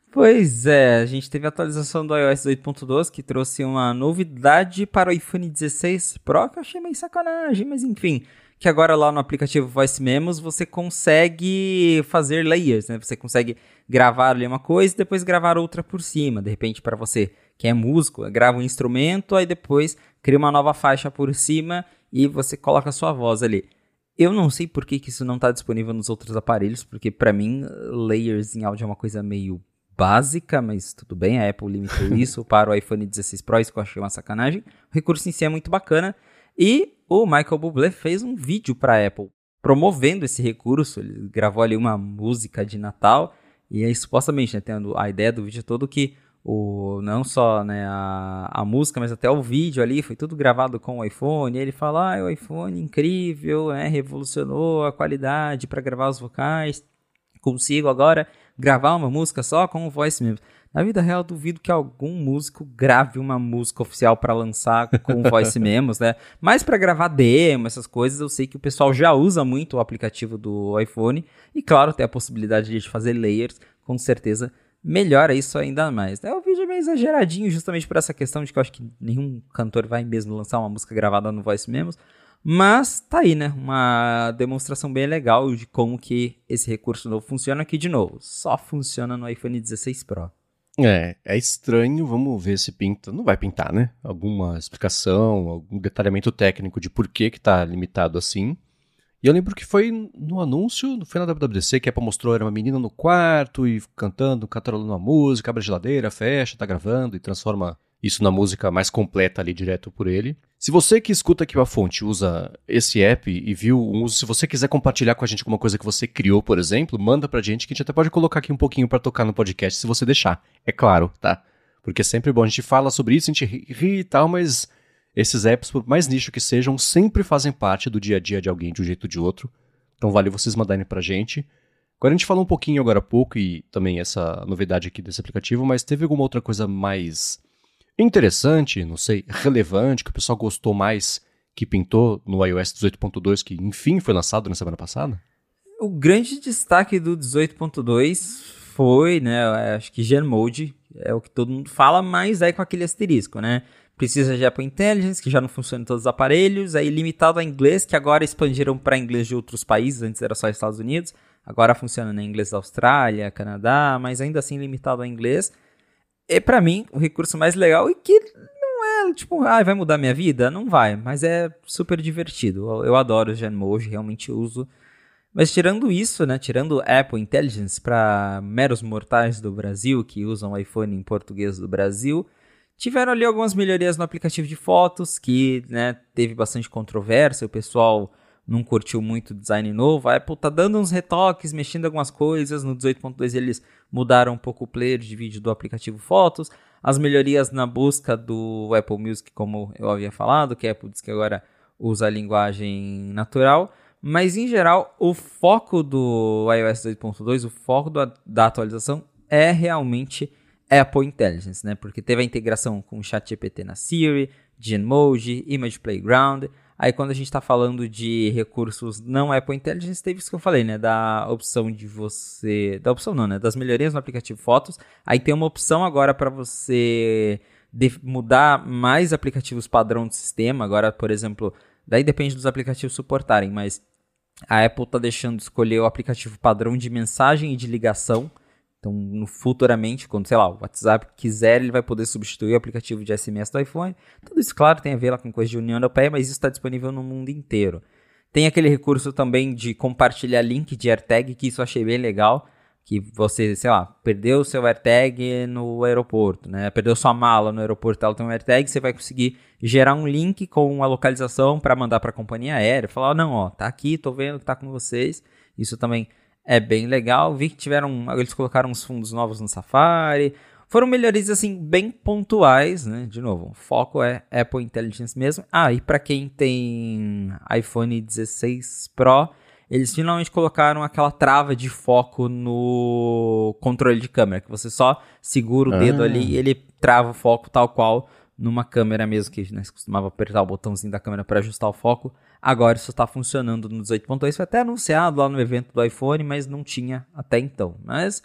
Pois é, a gente teve a atualização do iOS dezoito ponto doze que trouxe uma novidade para o iPhone dezesseis Pro, que eu achei meio sacanagem, mas enfim, que agora lá no aplicativo Voice Memos você consegue fazer layers, né? Você consegue gravar ali uma coisa e depois gravar outra por cima. De repente, para você que é músico, grava um instrumento, aí depois cria uma nova faixa por cima e você coloca a sua voz ali. Eu não sei por que, que isso não está disponível nos outros aparelhos, porque para mim, layers em áudio é uma coisa meio básica, mas tudo bem, a Apple limitou isso para o iPhone dezesseis Pro, isso que eu achei uma sacanagem. O recurso em si é muito bacana. E o Michael Bublé fez um vídeo para a Apple promovendo esse recurso. Ele gravou ali uma música de Natal. E aí, supostamente, né, tendo a ideia do vídeo todo que o, não só né, a, a música, mas até o vídeo ali foi tudo gravado com o iPhone. E ele fala, ah, o iPhone incrível, né, revolucionou a qualidade para gravar os vocais. Consigo agora gravar uma música só com o Voice Memos. Na vida real, duvido que algum músico grave uma música oficial para lançar com Voice Memos, né? Mas para gravar demo, essas coisas, eu sei que o pessoal já usa muito o aplicativo do iPhone. E claro, tem a possibilidade de fazer layers, com certeza melhora isso ainda mais. Né? O vídeo é meio exageradinho, justamente por essa questão de que eu acho que nenhum cantor vai mesmo lançar uma música gravada no Voice Memos. Mas tá aí, né? Uma demonstração bem legal de como que esse recurso novo funciona. Aqui de novo, só funciona no iPhone dezesseis Pro. É, é estranho, vamos ver se pinta. Não vai pintar, né? Alguma explicação, algum detalhamento técnico de por que que tá limitado assim. E eu lembro que foi no anúncio, foi na W W D C, que a Apple mostrou, era uma menina no quarto e cantando, cantarolando uma música, abre a geladeira, fecha, tá gravando e transforma isso na música mais completa ali direto por ele. Se você que escuta aqui a fonte usa esse app e viu um uso, se você quiser compartilhar com a gente alguma coisa que você criou, por exemplo, manda pra gente que a gente até pode colocar aqui um pouquinho pra tocar no podcast, se você deixar. É claro, tá? Porque é sempre bom, a gente fala sobre isso, a gente ri, ri e tal, mas esses apps, por mais nicho que sejam, sempre fazem parte do dia a dia de alguém de um jeito ou de outro. Então vale vocês mandarem pra gente. Agora a gente falou um pouquinho agora há pouco e também essa novidade aqui desse aplicativo, mas teve alguma outra coisa mais interessante, não sei, relevante, que o pessoal gostou mais, que pintou no iOS dezoito ponto dois, que enfim foi lançado na semana passada? O grande destaque do dezoito ponto dois foi, né, acho que Genmode, é o que todo mundo fala, mas aí com aquele asterisco, né? Precisa de Apple Intelligence, que já não funciona em todos os aparelhos, aí limitado a inglês, que agora expandiram para inglês de outros países, antes era só Estados Unidos, agora funciona em inglês da Austrália, Canadá, mas ainda assim limitado a inglês. É pra mim o recurso mais legal e que não é tipo, ah, vai mudar minha vida? Não vai, mas é super divertido. Eu, eu adoro o Genmode, realmente uso. Mas tirando isso, né, tirando Apple Intelligence para meros mortais do Brasil que usam iPhone em português do Brasil, tiveram ali algumas melhorias no aplicativo de fotos que, né, teve bastante controvérsia, o pessoal não curtiu muito o design novo. A Apple tá dando uns retoques, mexendo algumas coisas. No dezoito ponto dois eles mudaram um pouco o player de vídeo do aplicativo Fotos. As melhorias na busca do Apple Music, como eu havia falado, que a Apple diz que agora usa a linguagem natural. Mas, em geral, o foco do iOS dezoito ponto dois, o foco da, da atualização é realmente Apple Intelligence, né? Porque teve a integração com o ChatGPT na Siri, Genmode, Image Playground. Aí quando a gente está falando de recursos não Apple Intelligence, teve isso que eu falei, né? Da opção de você... Da opção não, né? Das melhorias no aplicativo Fotos. Aí tem uma opção agora para você de... mudar mais aplicativos padrão do sistema. Agora, por exemplo, daí depende dos aplicativos suportarem, mas a Apple está deixando de escolher o aplicativo padrão de mensagem e de ligação. Então, no, futuramente, quando, sei lá, o WhatsApp quiser, ele vai poder substituir o aplicativo de S M S do iPhone. Tudo isso, claro, tem a ver lá com coisa de União Europeia, mas isso está disponível no mundo inteiro. Tem aquele recurso também de compartilhar link de AirTag, que isso eu achei bem legal, que você, sei lá, perdeu o seu AirTag no aeroporto, né? Perdeu sua mala no aeroporto, ela tem um AirTag, você vai conseguir gerar um link com a localização para mandar para a companhia aérea, falar, oh, não, ó, tá aqui, tô vendo que tá com vocês. Isso também é bem legal. Vi que tiveram, eles colocaram uns fundos novos no Safari. Foram melhorias assim bem pontuais, né? De novo, o foco é Apple Intelligence mesmo. Ah, e para quem tem iPhone dezesseis Pro, eles finalmente colocaram aquela trava de foco no controle de câmera, que você só segura o ah. dedo ali e ele trava o foco tal qual numa câmera mesmo, que né, você costumava apertar o botãozinho da câmera para ajustar o foco. Agora isso está funcionando no dezoito ponto dois, foi até anunciado lá no evento do iPhone, mas não tinha até então. Mas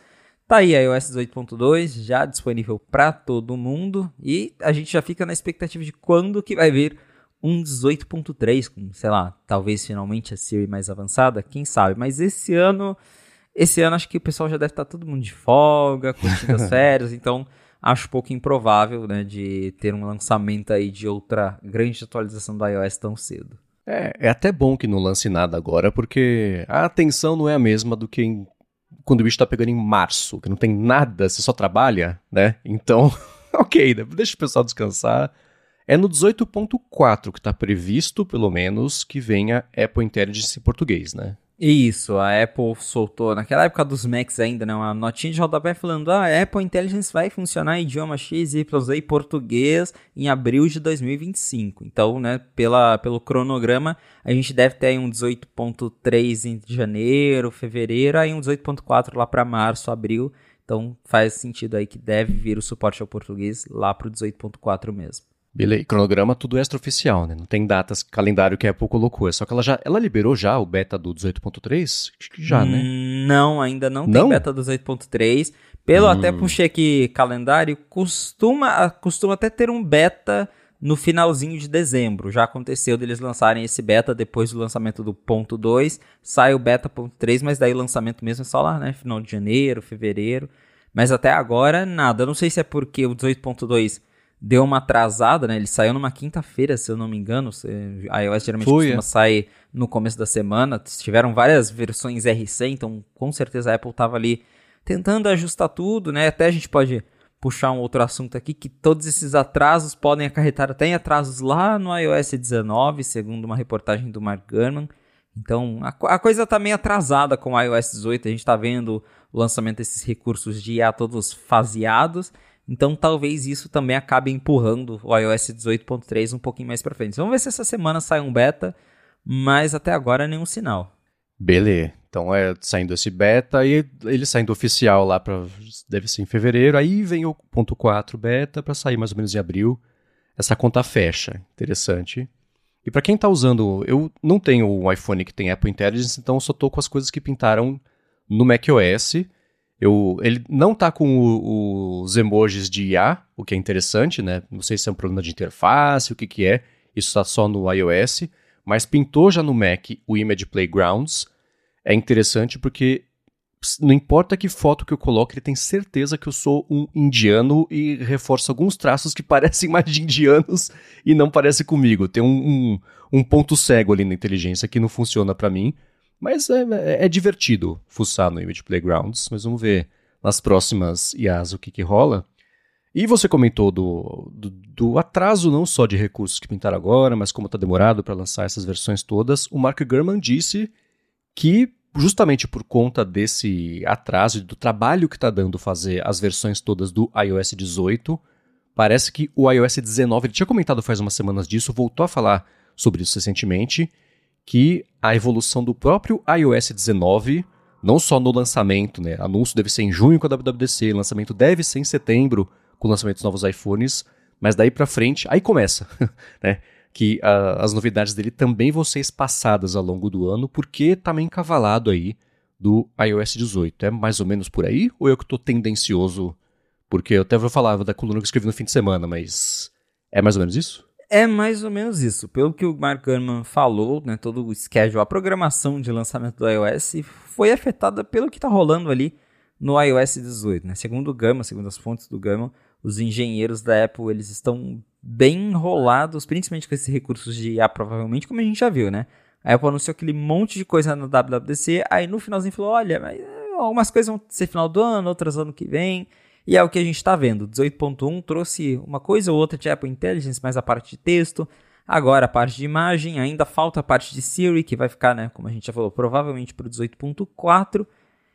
Tá aí a iOS dezoito ponto dois, já disponível para todo mundo, e a gente já fica na expectativa de quando que vai vir um dezoito ponto três, com, sei lá, talvez finalmente a Siri mais avançada, quem sabe. Mas esse ano, esse ano acho que o pessoal já deve estar todo mundo de folga, curtindo as férias, então acho pouco improvável, né, de ter um lançamento aí de outra grande atualização do iOS tão cedo. É, é até bom que não lance nada agora, porque a atenção não é a mesma do que em, quando o bicho tá pegando em março, que não tem nada, você só trabalha, né? Então, ok, né? Deixa o pessoal descansar. É no dezoito ponto quatro que está previsto, pelo menos, que venha Apple Intelligence em português, né? Isso, a Apple soltou, naquela época dos Macs ainda, né, uma notinha de rodapé falando, ah, a Apple Intelligence vai funcionar em idioma X, Y, Z e português em abril de dois mil e vinte e cinco. Então, né, pela, pelo cronograma, a gente deve ter aí um dezoito ponto três em janeiro, fevereiro, aí um dezoito ponto quatro lá para março, abril. Então, faz sentido aí que deve vir o suporte ao português lá para o dezoito ponto quatro mesmo. Beleza, cronograma tudo extraoficial, né? Não tem datas, calendário que a Apple colocou. É só que ela já ela liberou já o beta do dezoito ponto três? Acho que já, né? Não, ainda não, não? tem beta do dezoito ponto três. Pelo hum. até puxei aqui calendário, costuma, costuma até ter um beta no finalzinho de dezembro. Já aconteceu deles lançarem esse beta depois do lançamento do ponto dois. Sai o beta ponto três, mas daí o lançamento mesmo é só lá, né? Final de janeiro, fevereiro. Mas até agora, nada. Eu não sei se é porque o dezoito ponto dois deu uma atrasada, né? Ele saiu numa quinta-feira, se eu não me engano. A iOS geralmente Foi, costuma é. sair no começo da semana. Tiveram várias versões R C, então com certeza a Apple estava ali tentando ajustar tudo, né? Até a gente pode puxar um outro assunto aqui, que todos esses atrasos podem acarretar até em atrasos lá no iOS dezenove, segundo uma reportagem do Mark Gurman. Então, a, a coisa tá meio atrasada com o iOS dezoito. A gente tá vendo o lançamento desses recursos de I A todos faseados. Então, talvez isso também acabe empurrando o iOS dezoito ponto três um pouquinho mais para frente. Vamos ver se essa semana sai um beta, mas até agora nenhum sinal. Beleza. Então, é saindo esse beta e ele saindo oficial lá para deve ser em fevereiro. Aí vem o ponto quatro beta para sair mais ou menos em abril. Essa conta fecha. Interessante. E para quem tá usando, eu não tenho um iPhone que tem Apple Intelligence, então eu só tô com as coisas que pintaram no macOS. Eu, ele não tá com o, os emojis de I A, o que é interessante, né? Não sei se é um problema de interface, o que que é. Isso tá só no iOS. Mas pintou já no Mac o Image Playgrounds. É interessante porque não importa que foto que eu coloque, ele tem certeza que eu sou um indiano e reforça alguns traços que parecem mais de indianos e não parece comigo. Tem um, um, um ponto cego ali na inteligência que não funciona pra mim. Mas é, é, é divertido fuçar no Image Playgrounds, mas vamos ver nas próximas I As o que, que rola. E você comentou do, do, do atraso não só de recursos que pintaram agora, mas como está demorado para lançar essas versões todas. O Mark Gurman disse que, justamente por conta desse atraso e do trabalho que está dando fazer as versões todas do iOS dezoito, parece que o iOS dezenove, ele tinha comentado faz umas semanas disso, voltou a falar sobre isso recentemente, que a evolução do próprio iOS dezenove, não só no lançamento, né? Anúncio deve ser em junho com a W W D C, lançamento deve ser em setembro com o lançamento dos novos iPhones, mas daí pra frente, aí começa, né? Que uh, as novidades dele também vão ser espaçadas ao longo do ano, porque tá meio encavalado aí do iOS dezoito. É mais ou menos por aí? Ou eu que tô tendencioso? Porque eu até vou falar da coluna que eu escrevi no fim de semana, mas é mais ou menos isso? É mais ou menos isso. Pelo que o Mark Gurman falou, né, todo o schedule, a programação de lançamento do iOS foi afetada pelo que está rolando ali no iOS dezoito. Né? Segundo o Gurman, segundo as fontes do Gurman, os engenheiros da Apple eles estão bem enrolados, principalmente com esses recursos de I A, provavelmente, como a gente já viu, né? A Apple anunciou aquele monte de coisa no W W D C, aí no finalzinho falou, olha, mas algumas coisas vão ser final do ano, outras ano que vem. E é o que a gente está vendo. dezoito ponto um trouxe uma coisa ou outra de Apple Intelligence, mais a parte de texto. Agora a parte de imagem. Ainda falta a parte de Siri, que vai ficar, né, como a gente já falou, provavelmente para o dezoito ponto quatro.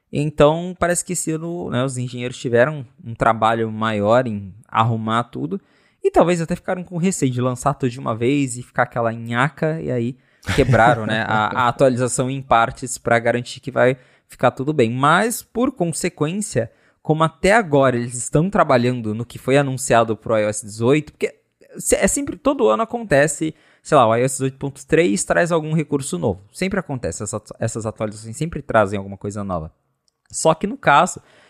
Então parece que esse ano, né, os engenheiros tiveram um trabalho maior em arrumar tudo. E talvez até ficaram com receio de lançar tudo de uma vez e ficar aquela nhaca. E aí quebraram, né, a, a atualização em partes para garantir que vai ficar tudo bem. Mas, por consequência, como até agora eles estão trabalhando no que foi anunciado para o iOS dezoito, porque é sempre, todo ano acontece, sei lá, o iOS dezoito ponto três traz algum recurso novo. Sempre acontece, essas, essas atualizações sempre trazem alguma coisa nova. Só que no caso,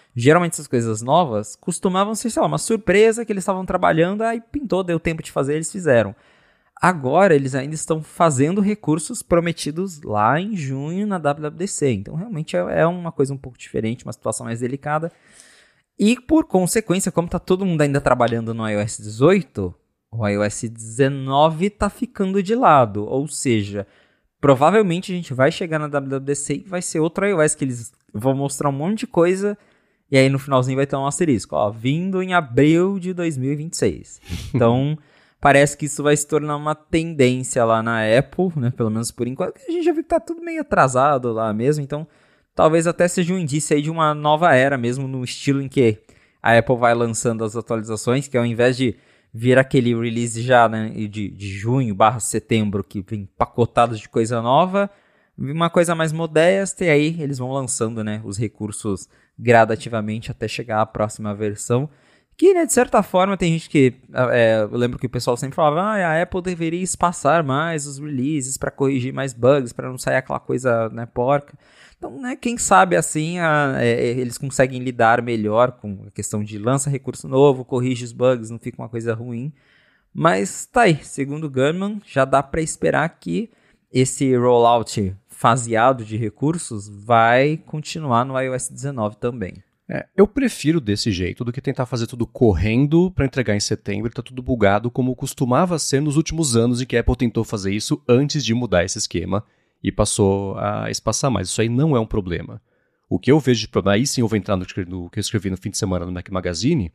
Geralmente essas coisas novas costumavam ser, sei lá, uma surpresa que eles estavam trabalhando, aí pintou, deu tempo de fazer, eles fizeram. Agora eles ainda estão fazendo recursos prometidos lá em junho na W W D C. Então realmente é, é uma coisa um pouco diferente, uma situação mais delicada. E por consequência, como está todo mundo ainda trabalhando no iOS dezoito, o iOS dezenove está ficando de lado. Ou seja, provavelmente a gente vai chegar na W W D C e vai ser outro iOS que eles vão mostrar um monte de coisa. E aí no finalzinho vai ter um asterisco, ó, vindo em abril de dois mil e vinte e seis. Então... Parece que isso vai se tornar uma tendência lá na Apple, né? Pelo menos por enquanto. A gente já viu que tá tudo meio atrasado lá mesmo. Então, talvez até seja um indício aí de uma nova era mesmo, no estilo em que a Apple vai lançando as atualizações, que ao invés de vir aquele release já, né, de, de junho barra setembro, que vem pacotado de coisa nova, uma coisa mais modesta, e aí eles vão lançando, né, os recursos gradativamente até chegar à próxima versão. Que, né, de certa forma, tem gente que... É, eu lembro que o pessoal sempre falava ah, a Apple deveria espaçar mais os releases para corrigir mais bugs, para não sair aquela coisa, né, porca. Então, né, quem sabe assim a, é, eles conseguem lidar melhor com a questão de lança recurso novo, corrige os bugs, não fica uma coisa ruim. Mas tá aí, segundo o Gurman, já dá para esperar que esse rollout faseado de recursos vai continuar no iOS dezenove também. É, eu prefiro desse jeito do que tentar fazer tudo correndo para entregar em setembro e tá tudo bugado como costumava ser nos últimos anos em que a Apple tentou fazer isso antes de mudar esse esquema e passou a espaçar mais. Isso aí não é um problema. O que eu vejo de problema, aí sim eu vou entrar no, no que eu escrevi no fim de semana no Mac Magazine,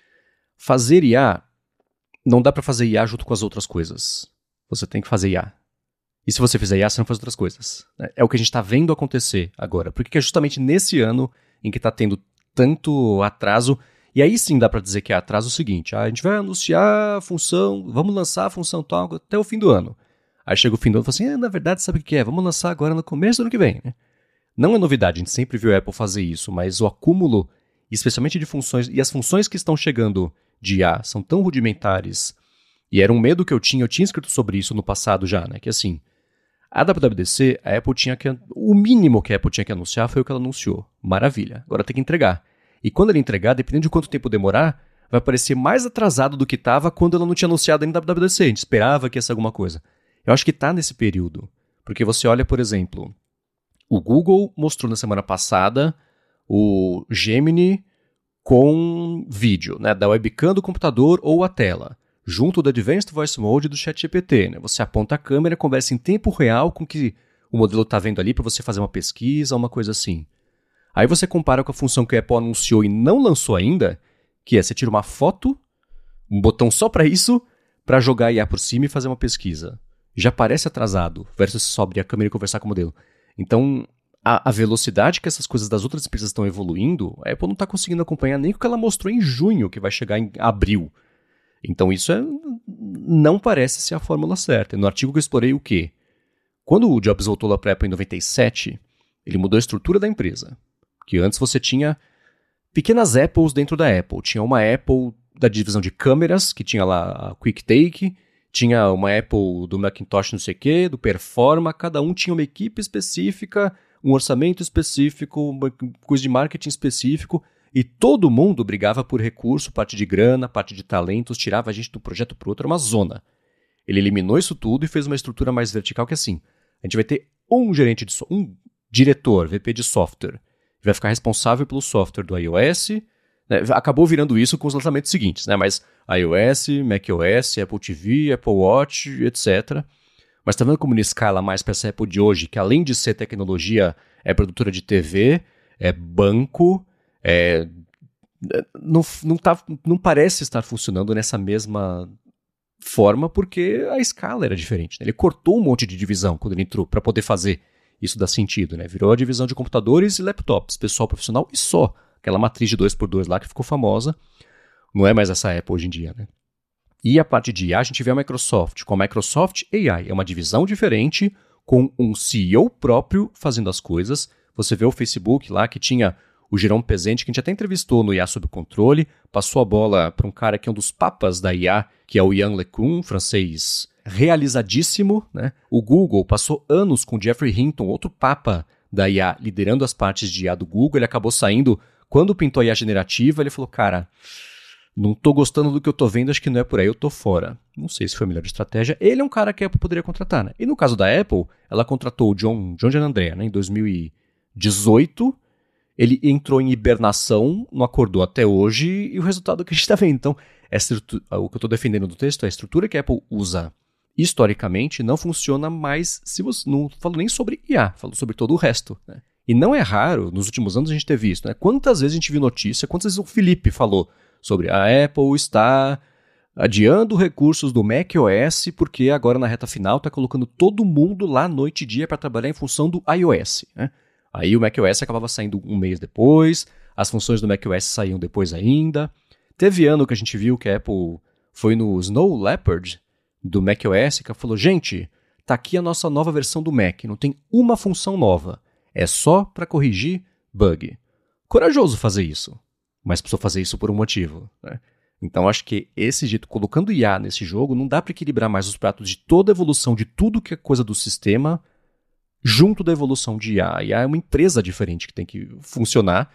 fazer I A, não dá para fazer I A junto com as outras coisas. Você tem que fazer I A. E se você fizer I A, você não faz outras coisas. É o que a gente está vendo acontecer agora. Porque é justamente nesse ano em que está tendo tanto atraso, e aí sim dá para dizer que é atraso o seguinte, ah, a gente vai anunciar a função, vamos lançar a função tal até o fim do ano. Aí chega o fim do ano e fala assim, ah, na verdade sabe o que é, vamos lançar agora no começo do ano que vem. Não é novidade, a gente sempre viu a Apple fazer isso, mas o acúmulo, especialmente de funções, e as funções que estão chegando de I A são tão rudimentares, e era um medo que eu tinha, eu tinha escrito sobre isso no passado já, né, que assim, a W W D C, a Apple tinha que... O mínimo que a Apple tinha que anunciar foi o que ela anunciou. Maravilha. Agora tem que entregar. E quando ela entregar, dependendo de quanto tempo demorar, vai parecer mais atrasado do que estava quando ela não tinha anunciado ainda a W W D C. A gente esperava que ia ser alguma coisa. Eu acho que está nesse período. Porque você olha, por exemplo, o Google mostrou na semana passada o Gemini com vídeo, né, da webcam do computador ou a tela, junto do Advanced Voice Mode do ChatGPT. Né? Você aponta a câmera e conversa em tempo real com o que o modelo está vendo ali para você fazer uma pesquisa, uma coisa assim. Aí você compara com a função que a Apple anunciou e não lançou ainda, que é você tira uma foto, um botão só para isso, para jogar I A por cima e fazer uma pesquisa. Já parece atrasado, versus só abrir a câmera e conversar com o modelo. Então, a, a velocidade que essas coisas das outras empresas estão evoluindo, a Apple não está conseguindo acompanhar nem o que ela mostrou em junho, que vai chegar em abril. Então isso é, não parece ser a fórmula certa. No artigo que eu explorei o quê? Quando o Jobs voltou lá para a Apple em noventa e sete, ele mudou a estrutura da empresa. Que antes você tinha pequenas Apples dentro da Apple. Tinha uma Apple da divisão de câmeras, que tinha lá a Quick Take, tinha uma Apple do Macintosh não sei o quê, do Performa, cada um tinha uma equipe específica, um orçamento específico, uma coisa de marketing específico, e todo mundo brigava por recurso, parte de grana, parte de talentos, tirava a gente de um projeto para o outro, era uma zona. Ele eliminou isso tudo e fez uma estrutura mais vertical que assim, a gente vai ter um gerente de so- um diretor, V P de software, que vai ficar responsável pelo software do iOS, né? Acabou virando isso com os lançamentos seguintes, né? Mas iOS, macOS, Apple T V, Apple Watch, etcétera. Mas tá vendo como ele escala mais para essa Apple de hoje, que além de ser tecnologia, é produtora de T V, é banco, é, não, não, tá, não parece estar funcionando nessa mesma forma porque a escala era diferente. Né? Ele cortou um monte de divisão quando ele entrou para poder fazer isso dar sentido. Né? Virou a divisão de computadores e laptops, pessoal profissional e só. Aquela matriz de dois por dois lá que ficou famosa. Não é mais essa Apple hoje em dia. Né? E a parte de I A, a gente vê a Microsoft com a Microsoft A I. É uma divisão diferente com um C E O próprio fazendo as coisas. Você vê o Facebook lá que tinha o Jerome Pesente, que a gente até entrevistou no I A Sob Controle, passou a bola para um cara que é um dos papas da I A, que é o Yann LeCun, francês realizadíssimo. Né? O Google passou anos com Geoffrey Hinton, outro papa da I A liderando as partes de I A do Google, ele acabou saindo. Quando pintou a I A generativa, ele falou, cara, não tô gostando do que eu tô vendo, acho que não é por aí, eu tô fora. Não sei se foi a melhor estratégia. Ele é um cara que a Apple poderia contratar, né? E no caso da Apple, ela contratou o John, John Giannandrea, né, em dois mil e dezoito. Ele entrou em hibernação, não acordou até hoje, e o resultado que a gente está vendo. Então, essa, o que eu estou defendendo do texto é a estrutura que a Apple usa historicamente não funciona mais, se você não falo nem sobre I A, falo sobre todo o resto, né? E não é raro, nos últimos anos a gente ter visto, né? Quantas vezes a gente viu notícia, quantas vezes o Felipe falou sobre a Apple está adiando recursos do macOS porque agora na reta final está colocando todo mundo lá noite e dia para trabalhar em função do iOS, né? Aí o macOS acabava saindo um mês depois, as funções do macOS saíam depois ainda. Teve ano que a gente viu que a Apple foi no Snow Leopard do macOS que falou, gente, tá aqui a nossa nova versão do Mac, não tem uma função nova, é só para corrigir bug. Corajoso fazer isso, mas precisou fazer isso por um motivo, né? Então acho que esse jeito, colocando I A nesse jogo, não dá para equilibrar mais os pratos de toda a evolução de tudo que é coisa do sistema junto da evolução de I A. I A é uma empresa diferente que tem que funcionar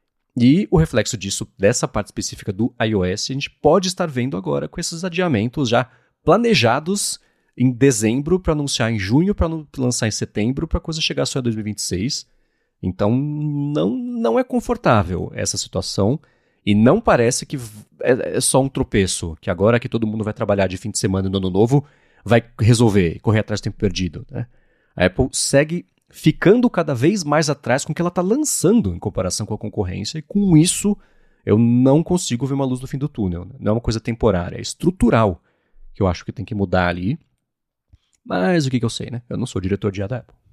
e o reflexo disso, dessa parte específica do iOS, a gente pode estar vendo agora com esses adiamentos já planejados em dezembro para anunciar em junho, para lançar em setembro, para a coisa chegar só em dois mil e vinte e seis. Então não, não é confortável essa situação e não parece que é, é só um tropeço, que agora que todo mundo vai trabalhar de fim de semana no ano novo, vai resolver, correr atrás do tempo perdido, né? A Apple segue ficando cada vez mais atrás com o que ela está lançando em comparação com a concorrência, e com isso eu não consigo ver uma luz no fim do túnel, né? Não é uma coisa temporária, é estrutural que eu acho que tem que mudar ali. Mas o que, que eu sei, né? Eu não sou diretor de I A da Apple.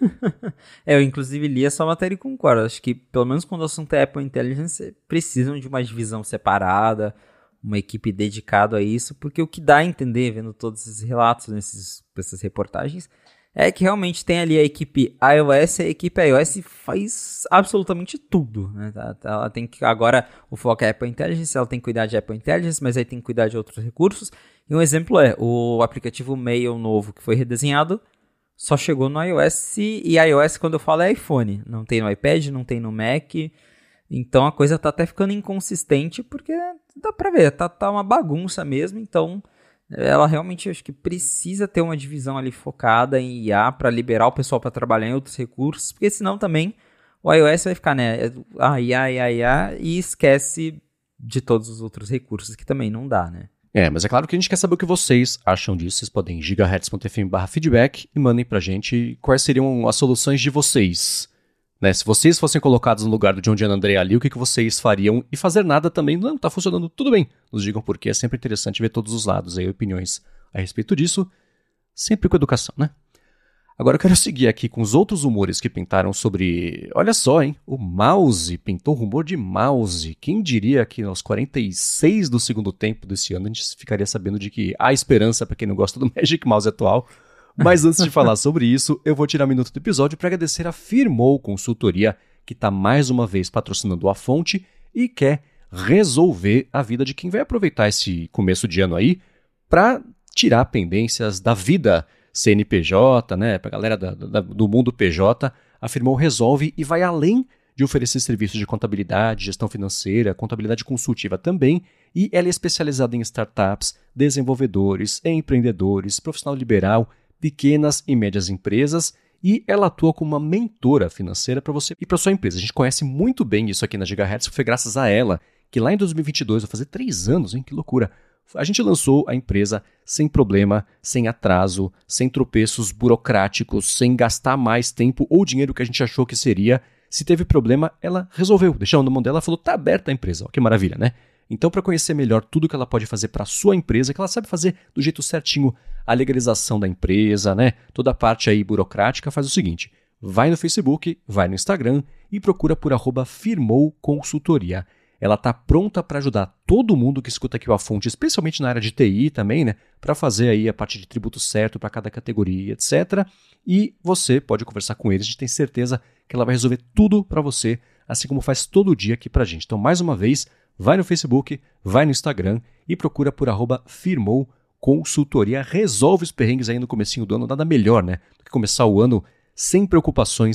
é, eu inclusive li essa matéria e concordo. Acho que pelo menos quando o assunto é Apple Intelligence, precisam de uma divisão separada, uma equipe dedicada a isso, porque o que dá a entender, vendo todos esses relatos, nesses, essas reportagens, é que realmente tem ali a equipe iOS, a equipe iOS faz absolutamente tudo, né? Ela tem que, agora o foco é Apple Intelligence, ela tem que cuidar de Apple Intelligence, mas aí tem que cuidar de outros recursos. E um exemplo é o aplicativo Mail novo que foi redesenhado, só chegou no iOS, e iOS, quando eu falo, é iPhone. Não tem no iPad, não tem no Mac. Então a coisa tá até ficando inconsistente, porque dá pra ver, tá, tá uma bagunça mesmo. Então ela realmente, acho que precisa ter uma divisão ali focada em I A para liberar o pessoal para trabalhar em outros recursos, porque senão também o iOS vai ficar, né, ah, I A, I A, I A, e esquece de todos os outros recursos, que também não dá, né? É, mas é claro que a gente quer saber o que vocês acham disso. Vocês podem ir em gigahertz ponto f m barra feedback e mandem pra gente quais seriam as soluções de vocês, né? Se vocês fossem colocados no lugar do John Giannandrea ali, o que, que vocês fariam? E fazer nada também, não, tá funcionando, tudo bem. Nos digam por quê, é sempre interessante ver todos os lados aí, opiniões a respeito disso, sempre com educação, né? Agora eu quero seguir aqui com os outros rumores que pintaram sobre... Olha só, hein? O mouse, pintou rumor de mouse. Quem diria que aos quarenta e seis do segundo tempo desse ano a gente ficaria sabendo de que há esperança para quem não gosta do Magic Mouse atual. Mas antes de falar sobre isso, eu vou tirar um minuto do episódio para agradecer a Firmou Consultoria, que está mais uma vez patrocinando a fonte e quer resolver a vida de quem vai aproveitar esse começo de ano aí para tirar pendências da vida C N P J, né, para a galera da, da, do mundo P J. A Firmou resolve e vai além de oferecer serviços de contabilidade, gestão financeira, contabilidade consultiva também, e ela é especializada em startups, desenvolvedores, empreendedores, profissional liberal, pequenas e médias empresas, e ela atua como uma mentora financeira para você e para sua empresa. A gente conhece muito bem isso aqui na Gigahertz, foi graças a ela que lá em dois mil e vinte e dois, vai fazer três anos, hein, que loucura, a gente lançou a empresa sem problema, sem atraso, sem tropeços burocráticos, sem gastar mais tempo ou dinheiro que a gente achou que seria. Se teve problema, ela resolveu. Deixou na mão dela e falou, tá aberta a empresa. Ó, que maravilha, né? Então, para conhecer melhor tudo que ela pode fazer para a sua empresa, que ela sabe fazer do jeito certinho, a legalização da empresa, né? Toda a parte aí burocrática, faz o seguinte, vai no Facebook, vai no Instagram e procura por arroba Firmou Consultoria. Ela está pronta para ajudar todo mundo que escuta aqui a fonte, especialmente na área de T I também, né? Para fazer aí a parte de tributo certo para cada categoria, etcétera. E você pode conversar com eles, a gente tem certeza que ela vai resolver tudo para você, assim como faz todo dia aqui para a gente. Então, mais uma vez, vai no Facebook, vai no Instagram e procura por arroba Firmou Consultoria. Resolve os perrengues aí no comecinho do ano, nada melhor, né? Do que começar o ano sem preocupações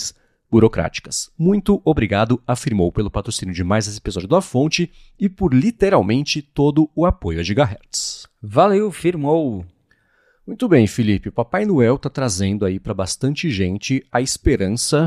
burocráticas. Muito obrigado, afirmou, pelo patrocínio de mais esse episódio da Fonte e por literalmente todo o apoio a Gigahertz. Valeu, firmou! Muito bem, Felipe. O Papai Noel está trazendo aí para bastante gente a esperança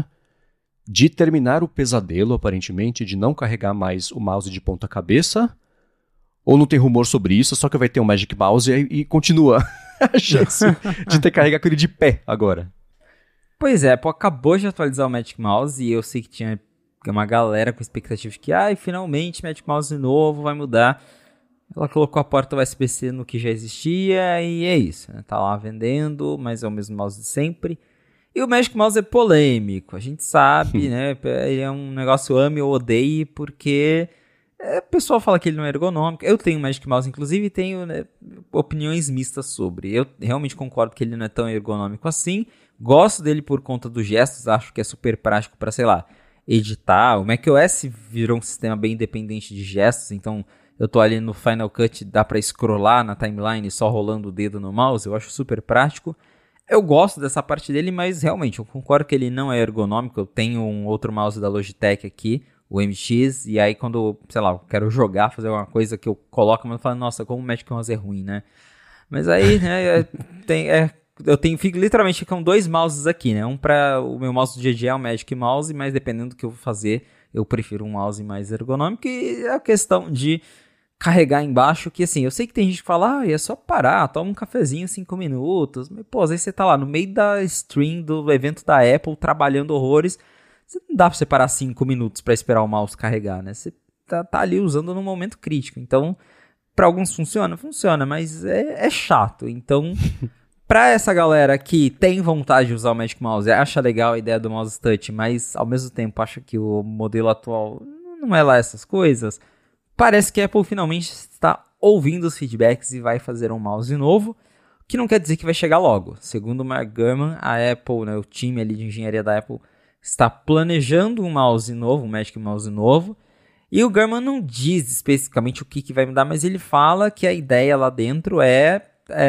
de terminar o pesadelo, aparentemente, de não carregar mais o mouse de ponta cabeça. Ou não tem rumor sobre isso, só que vai ter um Magic Mouse e, e continua a chance de ter que carregar aquele de pé agora. Pois é, a Apple acabou de atualizar o Magic Mouse e eu sei que tinha uma galera com expectativa de que, ai, finalmente Magic Mouse novo vai mudar. Ela colocou a porta U S B C no que já existia e é isso, né? Tá lá vendendo, mas é o mesmo mouse de sempre. E o Magic Mouse é polêmico, a gente sabe, né? Ele é um negócio ame ou odeie, porque é, o pessoal fala que ele não é ergonômico. Eu tenho um Magic Mouse, inclusive, e tenho, né, opiniões mistas sobre. Eu realmente concordo que ele não é tão ergonômico assim. Gosto dele por conta dos gestos, acho que é super prático para, sei lá, editar. O macOS virou um sistema bem independente de gestos, então eu tô ali no Final Cut, dá para scrollar na timeline só rolando o dedo no mouse, eu acho super prático. Eu gosto dessa parte dele, mas realmente eu concordo que ele não é ergonômico. Eu tenho um outro mouse da Logitech aqui, o M X, e aí quando, sei lá, eu quero jogar, fazer alguma coisa que eu coloco, mas eu falo, nossa, como o Magic Mouse é ruim, né? Mas aí, né, é, tem... É, eu tenho, fico, literalmente, com dois mouses aqui, né? Um para o meu mouse do dia a dia é o Magic Mouse, mas dependendo do que eu vou fazer, eu prefiro um mouse mais ergonômico. E é a questão de carregar embaixo, que assim, eu sei que tem gente que fala, ah, é só parar, toma um cafezinho, cinco minutos. Mas, pô, às vezes você tá lá no meio da stream do evento da Apple, trabalhando horrores, você não dá pra você parar cinco minutos pra esperar o mouse carregar, né? Você tá, tá ali usando num momento crítico. Então, pra alguns funciona, funciona, mas é, é chato. Então... Pra essa galera que tem vontade de usar o Magic Mouse, acha legal a ideia do mouse touch, mas ao mesmo tempo acha que o modelo atual não é lá essas coisas, parece que a Apple finalmente está ouvindo os feedbacks e vai fazer um mouse novo, que não quer dizer que vai chegar logo. Segundo o Mark Gurman, a Apple, né, o time ali de engenharia da Apple, está planejando um mouse novo, um Magic Mouse novo, e o Gurman não diz especificamente o que, que vai mudar, mas ele fala que a ideia lá dentro é,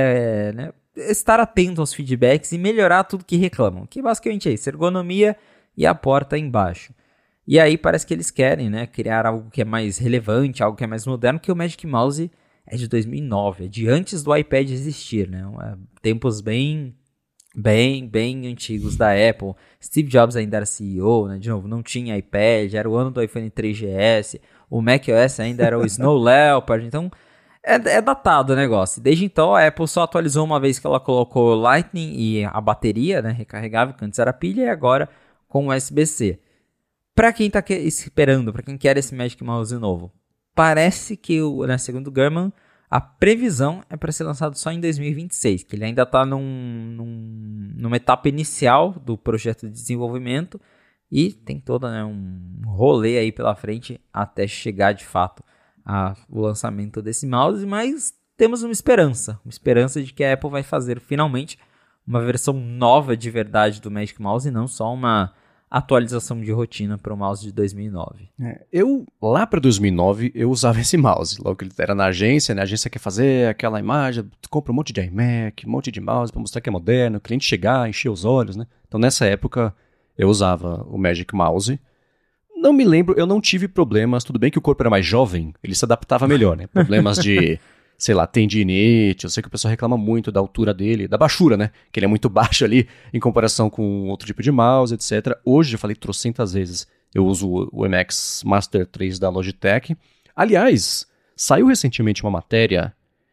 é né, estar atento aos feedbacks e melhorar tudo que reclamam, que basicamente é isso, ergonomia e a porta embaixo. E aí parece que eles querem, né, criar algo que é mais relevante, algo que é mais moderno, que o Magic Mouse é de dois mil e nove, é de antes do iPad existir, né, tempos bem, bem, bem antigos da Apple. Steve Jobs ainda era C E O, né, de novo, não tinha iPad, era o ano do iPhone três G S, o macOS ainda era o Snow Leopard, então... É, é datado o negócio. Desde então, a Apple só atualizou uma vez que ela colocou Lightning e a bateria, né, recarregável, que antes era pilha, e agora com U S B C. Para quem está esperando, para quem quer esse Magic Mouse novo, parece que, né, segundo o Gurman, a previsão é para ser lançado só em dois mil e vinte e seis, que ele ainda está num, num, numa etapa inicial do projeto de desenvolvimento e tem todo, né, um rolê aí pela frente até chegar de fato A, o lançamento desse mouse, mas temos uma esperança, uma esperança de que a Apple vai fazer finalmente uma versão nova de verdade do Magic Mouse e não só uma atualização de rotina para o mouse de dois mil e nove. É, eu, lá para dois mil e nove, eu usava esse mouse, logo que ele era na agência, né? A agência quer fazer aquela imagem, compra um monte de iMac, um monte de mouse para mostrar que é moderno, o cliente chegar, encher os olhos, né? Então nessa época eu usava o Magic Mouse. Não me lembro, eu não tive problemas, tudo bem que o corpo era mais jovem, ele se adaptava melhor, né? Problemas de, sei lá, tendinite, eu sei que o pessoal reclama muito da altura dele, da baixura, né? Que ele é muito baixo ali em comparação com outro tipo de mouse, etcétera. Hoje, eu falei trocentas vezes, eu uso o M X Master três da Logitech. Aliás, saiu recentemente uma matéria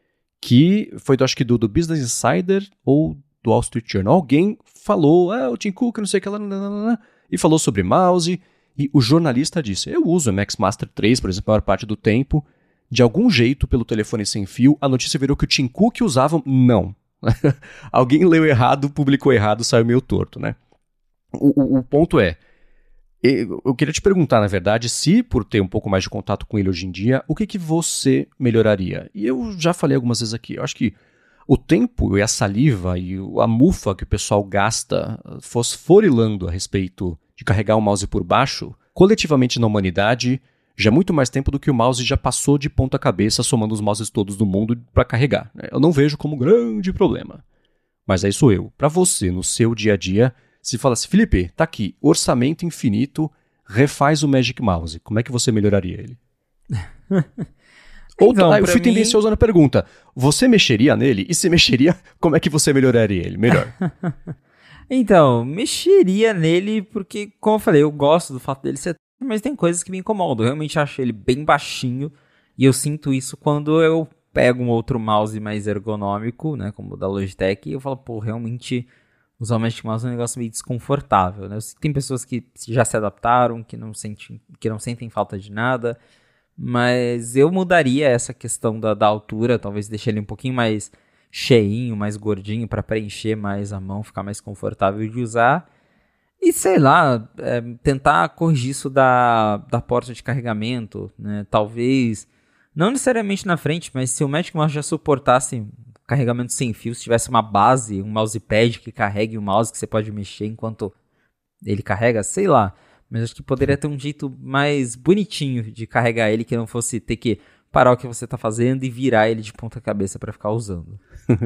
que foi, acho que do, do Business Insider ou do Wall Street Journal. Alguém falou, ah, o Tim Cook, não sei o que lá, e falou sobre mouse. E o jornalista disse, eu uso o M X Master três, por exemplo, a maior parte do tempo. De algum jeito, pelo telefone sem fio, a notícia virou que o Tim Cook usava... Não. Alguém leu errado, publicou errado, saiu meio torto, né? O, o, o ponto é, eu, eu queria te perguntar, na verdade, se, por ter um pouco mais de contato com ele hoje em dia, o que, que você melhoraria? E eu já falei algumas vezes aqui, eu acho que o tempo e a saliva e a mufa que o pessoal gasta fosforilando a respeito de carregar o mouse por baixo, coletivamente na humanidade, já é muito mais tempo do que o mouse já passou de ponta cabeça somando os mouses todos do mundo para carregar. Eu não vejo como grande problema. Mas aí sou eu. Para você, no seu dia a dia, Se fala assim, Felipe, tá aqui, orçamento infinito, refaz o Magic Mouse. Como é que você melhoraria ele? Ou, Então, ah, eu pra fui mim- tendencioso na pergunta. Você mexeria nele? E se mexeria, como é que você melhoraria ele? Melhor. Então, mexeria nele porque, como eu falei, eu gosto do fato dele ser... Mas tem coisas que me incomodam. Eu realmente acho ele bem baixinho. E eu sinto isso quando eu pego um outro mouse mais ergonômico, né? Como o da Logitech. E eu falo, pô, realmente usar o Magic Mouse é um negócio meio desconfortável, né? Eu sei que tem pessoas que já se adaptaram, que não sentem, que não sentem falta de nada. Mas eu mudaria essa questão da, da altura. Talvez deixar ele um pouquinho mais cheinho, mais gordinho, para preencher mais a mão, ficar mais confortável de usar. E sei lá, é, tentar corrigir isso da, da porta de carregamento, né? Talvez, não necessariamente na frente, mas se o Magic Mouse já suportasse carregamento sem fio, se tivesse uma base, um mousepad que carregue o mouse que você pode mexer enquanto ele carrega, sei lá. Mas acho que poderia ter um jeito mais bonitinho de carregar ele, que não fosse ter que parar o que você está fazendo e virar ele de ponta cabeça para ficar usando.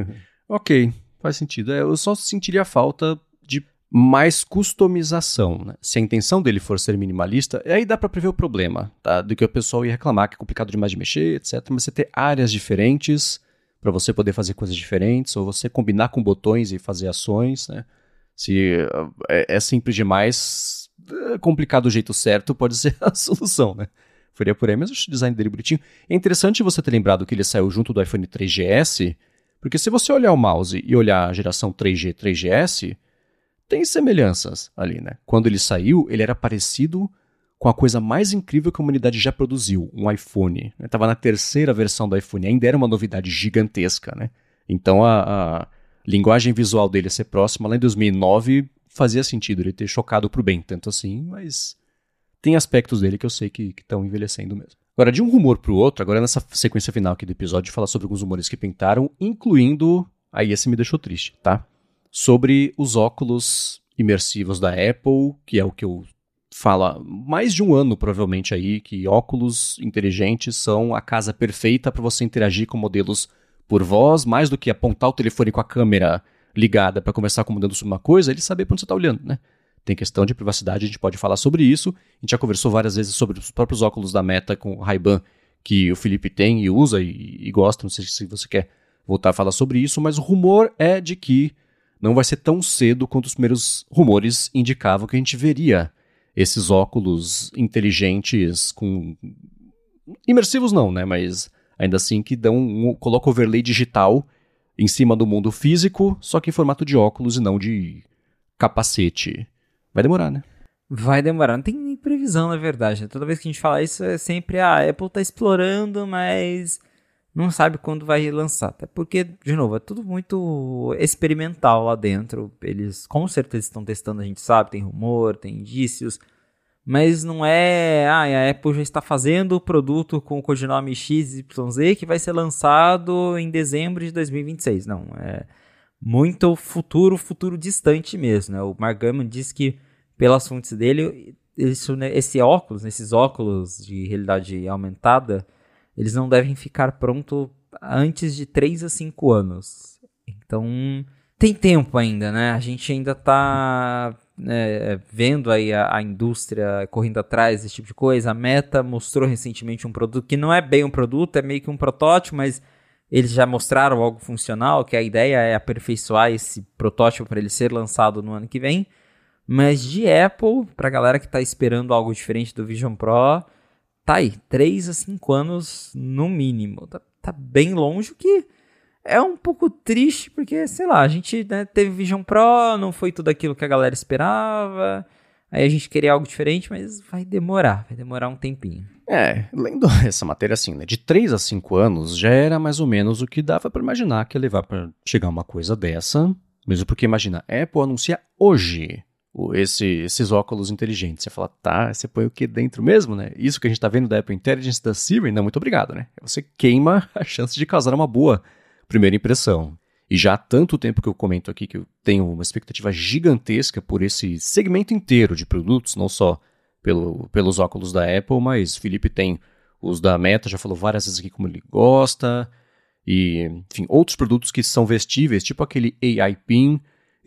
Ok, faz sentido. É, eu só sentiria falta de mais customização, né? Se a intenção dele for ser minimalista, aí dá pra prever o problema, tá? Do que o pessoal ia reclamar, que é complicado demais de mexer, etcétera. Mas você ter áreas diferentes pra você poder fazer coisas diferentes, ou você combinar com botões e fazer ações, né? Se uh, é, é simples demais, é complicado do jeito certo, pode ser a solução, né? Faria por aí, mas eu acho o design dele bonitinho. É interessante você ter lembrado que ele saiu junto do iPhone três G S, porque se você olhar o mouse e olhar a geração três G, três G S, tem semelhanças ali, né? Quando ele saiu, ele era parecido com a coisa mais incrível que a humanidade já produziu, um iPhone. Estava na terceira versão do iPhone, ainda era uma novidade gigantesca, né? Então a, a linguagem visual dele ser próxima, lá em dois mil e nove, fazia sentido ele ter chocado pro bem, tanto assim, mas tem aspectos dele que eu sei que estão envelhecendo mesmo. Agora, de um rumor pro outro, agora nessa sequência final aqui do episódio, falar sobre alguns rumores que pintaram, incluindo, aí esse me deixou triste, tá? Sobre os óculos imersivos da Apple, que é o que eu falo há mais de um ano, provavelmente, aí, que óculos inteligentes são a casa perfeita para você interagir com modelos por voz, mais do que apontar o telefone com a câmera ligada para conversar com o modelo sobre uma coisa, ele saber para onde você está olhando, né? Tem questão de privacidade, a gente pode falar sobre isso. A gente já conversou várias vezes sobre os próprios óculos da Meta com o Ray-Ban, que o Felipe tem e usa e, e gosta, não sei se você quer voltar a falar sobre isso, mas o rumor é de que não vai ser tão cedo quanto os primeiros rumores indicavam que a gente veria esses óculos inteligentes com... imersivos não, né? Mas ainda assim que dão um... coloca overlay digital em cima do mundo físico, só que em formato de óculos e não de capacete. Vai demorar, né? Vai demorar, não tem nem previsão, na verdade. Toda vez que a gente fala isso, é sempre ah, a Apple tá explorando, mas não sabe quando vai lançar. Até porque, de novo, é tudo muito experimental lá dentro. Eles com certeza estão testando, a gente sabe, tem rumor, tem indícios. Mas não é, ah, a Apple já está fazendo o produto com o codinome X Y Z que vai ser lançado em dezembro de dois mil e vinte e seis. Não, é muito futuro, futuro distante mesmo, né? O Mark Gurman disse que, pelas fontes dele, isso, né, esse óculos, esses óculos de realidade aumentada, eles não devem ficar prontos antes de três a cinco anos. Então, tem tempo ainda, né? A gente ainda está né, vendo aí a, a indústria correndo atrás desse tipo de coisa. A Meta mostrou recentemente um produto que não é bem um produto, é meio que um protótipo, mas eles já mostraram algo funcional, que a ideia é aperfeiçoar esse protótipo para ele ser lançado no ano que vem. Mas de Apple, pra galera que tá esperando algo diferente do Vision Pro, tá aí, três a cinco anos no mínimo. Tá, tá bem longe, o que é um pouco triste, porque, sei lá, a gente né, teve Vision Pro, não foi tudo aquilo que a galera esperava, aí a gente queria algo diferente, mas vai demorar, vai demorar um tempinho. É, lendo essa matéria assim, né, de três a cinco anos já era mais ou menos o que dava pra imaginar que ia levar pra chegar uma coisa dessa, mesmo porque, imagina, a Apple anuncia hoje Esse, esses óculos inteligentes. Você fala, tá, você põe o que dentro mesmo, né? Isso que a gente tá vendo da Apple Intelligence da Siri, não, muito obrigado, né? Você queima a chance de causar uma boa primeira impressão. E já há tanto tempo que eu comento aqui que eu tenho uma expectativa gigantesca por esse segmento inteiro de produtos, não só pelo, pelos óculos da Apple, mas o Felipe tem os da Meta, já falou várias vezes aqui como ele gosta, e, enfim, outros produtos que são vestíveis, tipo aquele A I Pin.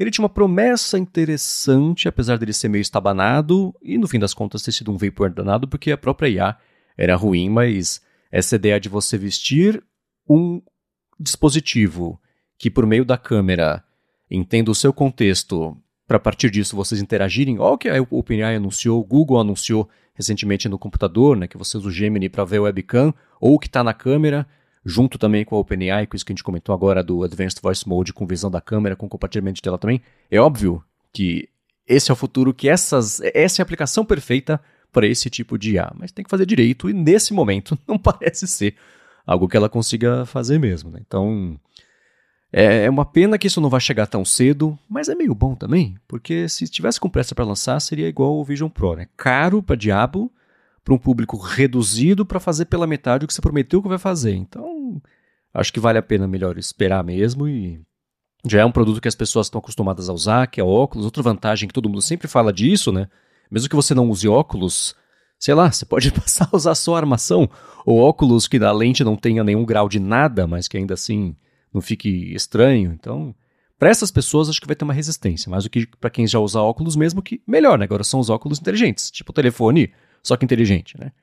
Ele tinha uma promessa interessante, apesar dele ser meio estabanado, e no fim das contas ter sido um vapor danado, porque a própria I A era ruim, mas essa ideia de você vestir um dispositivo que por meio da câmera entenda o seu contexto, para a partir disso vocês interagirem, ó, o que a OpenAI anunciou, o Google anunciou recentemente no computador, né, que você usa o Gemini para ver o webcam, ou o que está na câmera, junto também com a OpenAI, com isso que a gente comentou agora do Advanced Voice Mode, com visão da câmera, com compartilhamento de tela também. É óbvio que esse é o futuro, que essas, essa é a aplicação perfeita para esse tipo de I A, mas tem que fazer direito, e nesse momento não parece ser algo que ela consiga fazer mesmo, né? Então, é uma pena que isso não vai chegar tão cedo, mas é meio bom também, porque se tivesse com pressa para lançar, seria igual o Vision Pro, né? Caro para diabo, para um público reduzido para fazer pela metade o que você prometeu que vai fazer. Então, acho que vale a pena melhor esperar mesmo, e já é um produto que as pessoas estão acostumadas a usar, que é óculos. Outra vantagem que todo mundo sempre fala disso, né? Mesmo que você não use óculos, sei lá, você pode passar a usar só a armação, ou óculos que da lente não tenha nenhum grau de nada, mas que ainda assim não fique estranho. Então, para essas pessoas acho que vai ter uma resistência, mais do que para quem já usa óculos mesmo, que melhor, né? Agora são os óculos inteligentes, tipo o telefone, só que inteligente, né?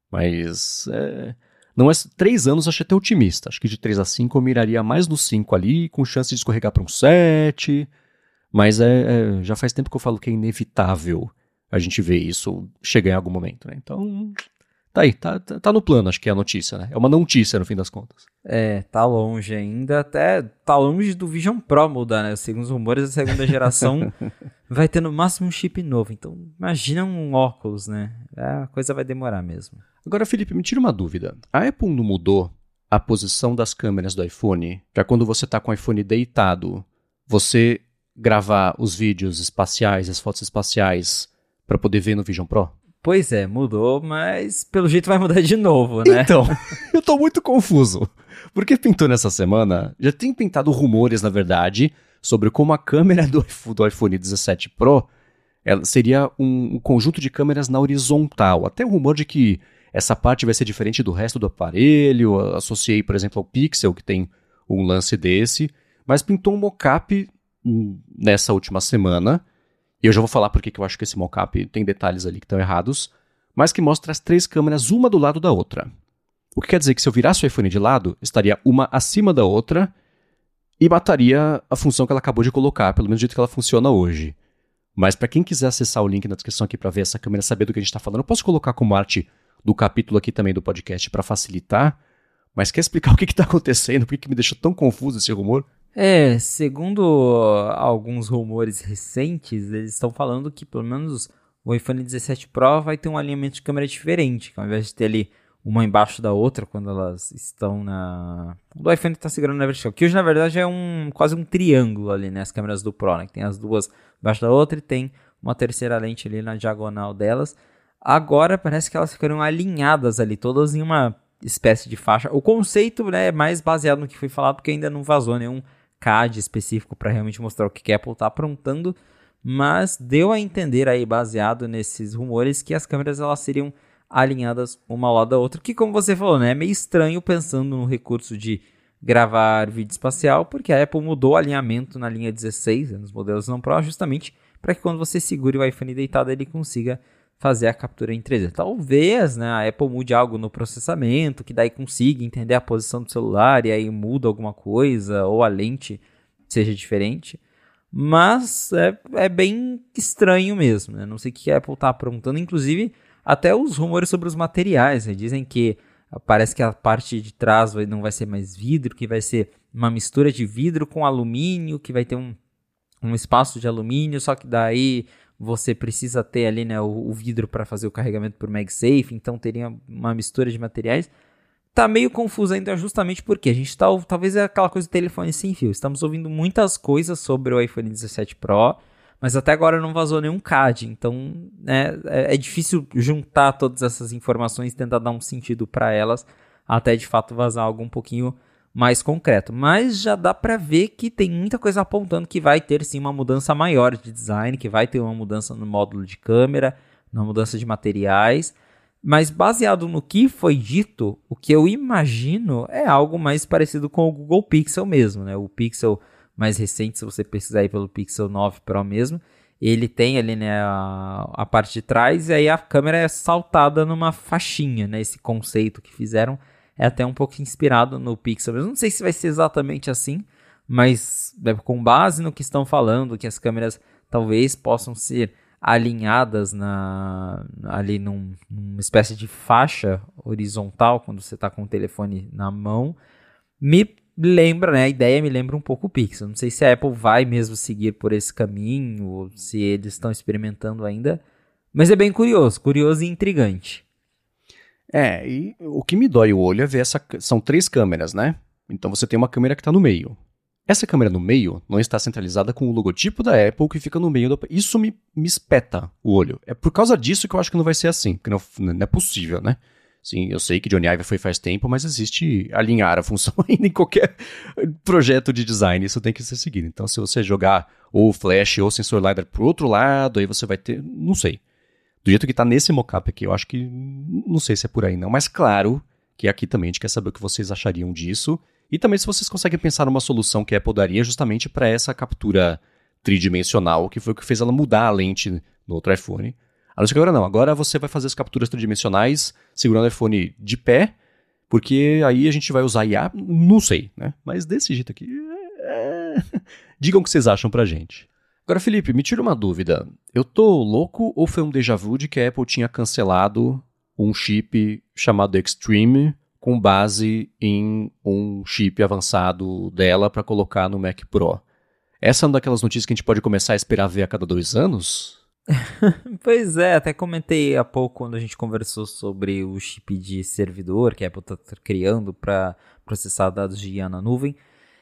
Mas, é, não é, três anos acho até otimista. Acho que de três a cinco eu miraria mais no cinco ali, com chance de escorregar para um sete. Mas é, é, já faz tempo que eu falo que é inevitável a gente ver isso chegar em algum momento, né? Então, tá aí, tá, tá, tá no plano, acho que é a notícia, né? É uma não notícia no fim das contas. É, tá longe ainda, até tá longe do Vision Pro mudar, né? Segundo os rumores, a segunda geração vai ter no máximo um chip novo. Então, imagina um óculos, né? A coisa vai demorar mesmo. Agora, Felipe, me tira uma dúvida. A Apple não mudou a posição das câmeras do iPhone para quando você tá com o iPhone deitado, você gravar os vídeos espaciais, as fotos espaciais, para poder ver no Vision Pro? Pois é, mudou, mas pelo jeito vai mudar de novo, né? Então, eu tô muito confuso. Porque pintou nessa semana, já tem pintado rumores, na verdade, sobre como a câmera do iPhone, do iPhone dezessete Pro ela seria um, um conjunto de câmeras na horizontal. Até o rumor de que essa parte vai ser diferente do resto do aparelho. Associei, por exemplo, ao Pixel, que tem um lance desse. Mas pintou um mockup nessa última semana. E eu já vou falar porque que eu acho que esse mockup tem detalhes ali que estão errados, mas que mostra as três câmeras, uma do lado da outra. O que quer dizer que se eu virasse o iPhone de lado, estaria uma acima da outra e mataria a função que ela acabou de colocar, pelo menos do jeito que ela funciona hoje. Mas para quem quiser acessar o link na descrição aqui para ver essa câmera, saber do que a gente está falando, eu posso colocar como arte do capítulo aqui também do podcast para facilitar, mas quer explicar o que está acontecendo, por que, que me deixou tão confuso esse rumor? É, segundo alguns rumores recentes, eles estão falando que pelo menos o iPhone dezessete Pro vai ter um alinhamento de câmera diferente, que ao invés de ter ali uma embaixo da outra quando elas estão na... O iPhone está segurando na vertical, que hoje na verdade é um quase um triângulo ali, né, as câmeras do Pro, né, que tem as duas embaixo da outra e tem uma terceira lente ali na diagonal delas. Agora parece que elas ficaram alinhadas ali, todas em uma espécie de faixa. O conceito, né, é mais baseado no que foi falado, porque ainda não vazou nenhum C A D específico para realmente mostrar o que a Apple está aprontando, mas deu a entender aí, baseado nesses rumores, que as câmeras elas seriam alinhadas uma ao lado da outra, que como você falou, né, é meio estranho pensando no recurso de gravar vídeo espacial, porque a Apple mudou o alinhamento na linha dezesseis, nos modelos não Pro, justamente para que quando você segure o iPhone deitado ele consiga fazer a captura em três D. Talvez, né, a Apple mude algo no processamento, que daí consiga entender a posição do celular e aí muda alguma coisa, ou a lente seja diferente. Mas é, é bem estranho mesmo, né? Não sei o que a Apple está aprontando. Inclusive, até os rumores sobre os materiais, né? Dizem que parece que a parte de trás vai, não vai ser mais vidro, que vai ser uma mistura de vidro com alumínio, que vai ter um, um espaço de alumínio, só que daí você precisa ter ali, né, o, o vidro para fazer o carregamento por MagSafe, então teria uma mistura de materiais. Tá meio confuso ainda justamente porque a gente tá, talvez é aquela coisa do telefone sem fio. Estamos ouvindo muitas coisas sobre o iPhone dezessete Pro, mas até agora não vazou nenhum C A D, então né, é, é difícil juntar todas essas informações e tentar dar um sentido para elas, até de fato vazar algo um pouquinho mais concreto. Mas já dá para ver que tem muita coisa apontando que vai ter sim uma mudança maior de design, que vai ter uma mudança no módulo de câmera, uma mudança de materiais. Mas baseado no que foi dito, o que eu imagino é algo mais parecido com o Google Pixel mesmo, né? O Pixel mais recente, se você pesquisar aí pelo Pixel nove Pro mesmo, ele tem ali, né, a, a parte de trás, e aí a câmera é saltada numa faixinha, né, esse conceito que fizeram é até um pouco inspirado no Pixel. Eu não sei se vai ser exatamente assim, mas é, com base no que estão falando, que as câmeras talvez possam ser alinhadas na, ali num, numa espécie de faixa horizontal, quando você está com o telefone na mão, me lembra, né, a ideia me lembra um pouco o Pixel. Não sei se a Apple vai mesmo seguir por esse caminho, ou se eles estão experimentando ainda, mas é bem curioso, curioso e intrigante. É, e o que me dói o olho é ver essa... São três câmeras, né? Então você tem uma câmera que está no meio. Essa câmera no meio não está centralizada com o logotipo da Apple que fica no meio. Do... Isso me, me espeta o olho. É por causa disso que eu acho que não vai ser assim, porque não, não é possível, né? Sim, eu sei que Johnny Ive foi faz tempo, mas existe alinhar a função ainda em qualquer projeto de design. Isso tem que ser seguido. Então, se você jogar ou flash ou sensor LiDAR pro outro lado, aí você vai ter... Não sei. Do jeito que tá nesse mockup aqui, eu acho que... Não sei se é por aí não, mas claro que aqui também a gente quer saber o que vocês achariam disso. E também se vocês conseguem pensar numa solução que a Apple daria justamente para essa captura tridimensional, que foi o que fez ela mudar a lente no outro iPhone. A não ser que agora não. Agora você vai fazer as capturas tridimensionais segurando o iPhone de pé, porque aí a gente vai usar I A, não sei, né? Mas desse jeito aqui... É... Digam o que vocês acham pra gente. Agora, Felipe, me tira uma dúvida. Eu tô louco ou foi um déjà vu de que a Apple tinha cancelado um chip chamado Extreme com base em um chip avançado dela para colocar no Mac Pro? Essa é uma daquelas notícias que a gente pode começar a esperar ver a cada dois anos? Pois é, até comentei há pouco quando a gente conversou sobre o chip de servidor que a Apple está criando para processar dados de I A na nuvem.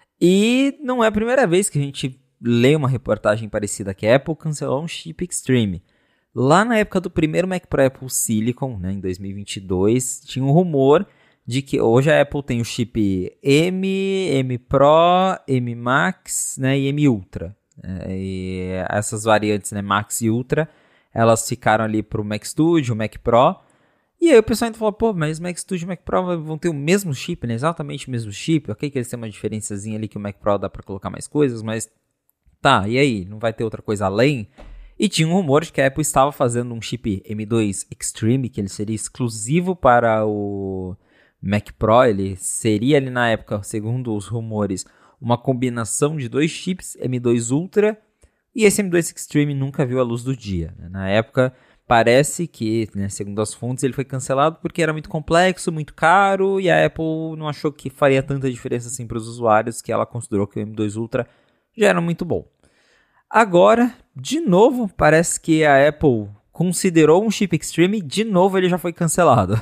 E não é a primeira vez que a gente lê uma reportagem parecida, que a Apple cancelou um chip Extreme. Lá na época do primeiro Mac Pro Apple Silicon, né, em dois mil e vinte e dois, tinha um rumor de que hoje a Apple tem o chip M, M Pro, M Max, né, e M Ultra. É, e essas variantes, né, Max e Ultra, elas ficaram ali para o Mac Studio, o Mac Pro. E aí o pessoal ainda falou, pô, mas o Mac Studio e o Mac Pro vão ter o mesmo chip, né, exatamente o mesmo chip. Ok que eles têm uma diferençazinha ali que o Mac Pro dá para colocar mais coisas, mas tá, e aí? Não vai ter outra coisa além? E tinha um rumor de que a Apple estava fazendo um chip M dois Extreme, que ele seria exclusivo para o Mac Pro. Ele seria ali na época, segundo os rumores, uma combinação de dois chips, M dois Ultra, e esse M dois Extreme nunca viu a luz do dia. Na época, parece que, né, segundo as fontes, ele foi cancelado porque era muito complexo, muito caro, e a Apple não achou que faria tanta diferença assim para os usuários, que ela considerou que o M dois Ultra já era muito bom. Agora, de novo, parece que a Apple considerou um chip Extreme, de novo ele já foi cancelado.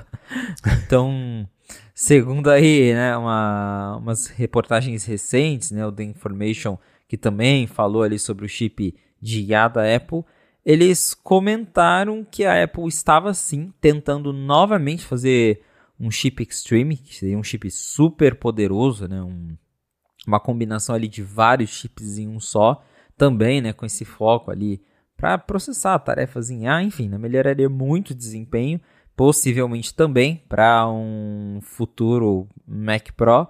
Então, segundo aí, né, uma, umas reportagens recentes, né, o The Information, que também falou ali sobre o chip de I A da Apple, eles comentaram que a Apple estava sim tentando novamente fazer um chip Extreme, que seria um chip super poderoso, né, um, uma combinação ali de vários chips em um só, também, né, com esse foco ali para processar tarefas em I A, enfim, né, melhoraria muito o desempenho, possivelmente também para um futuro Mac Pro,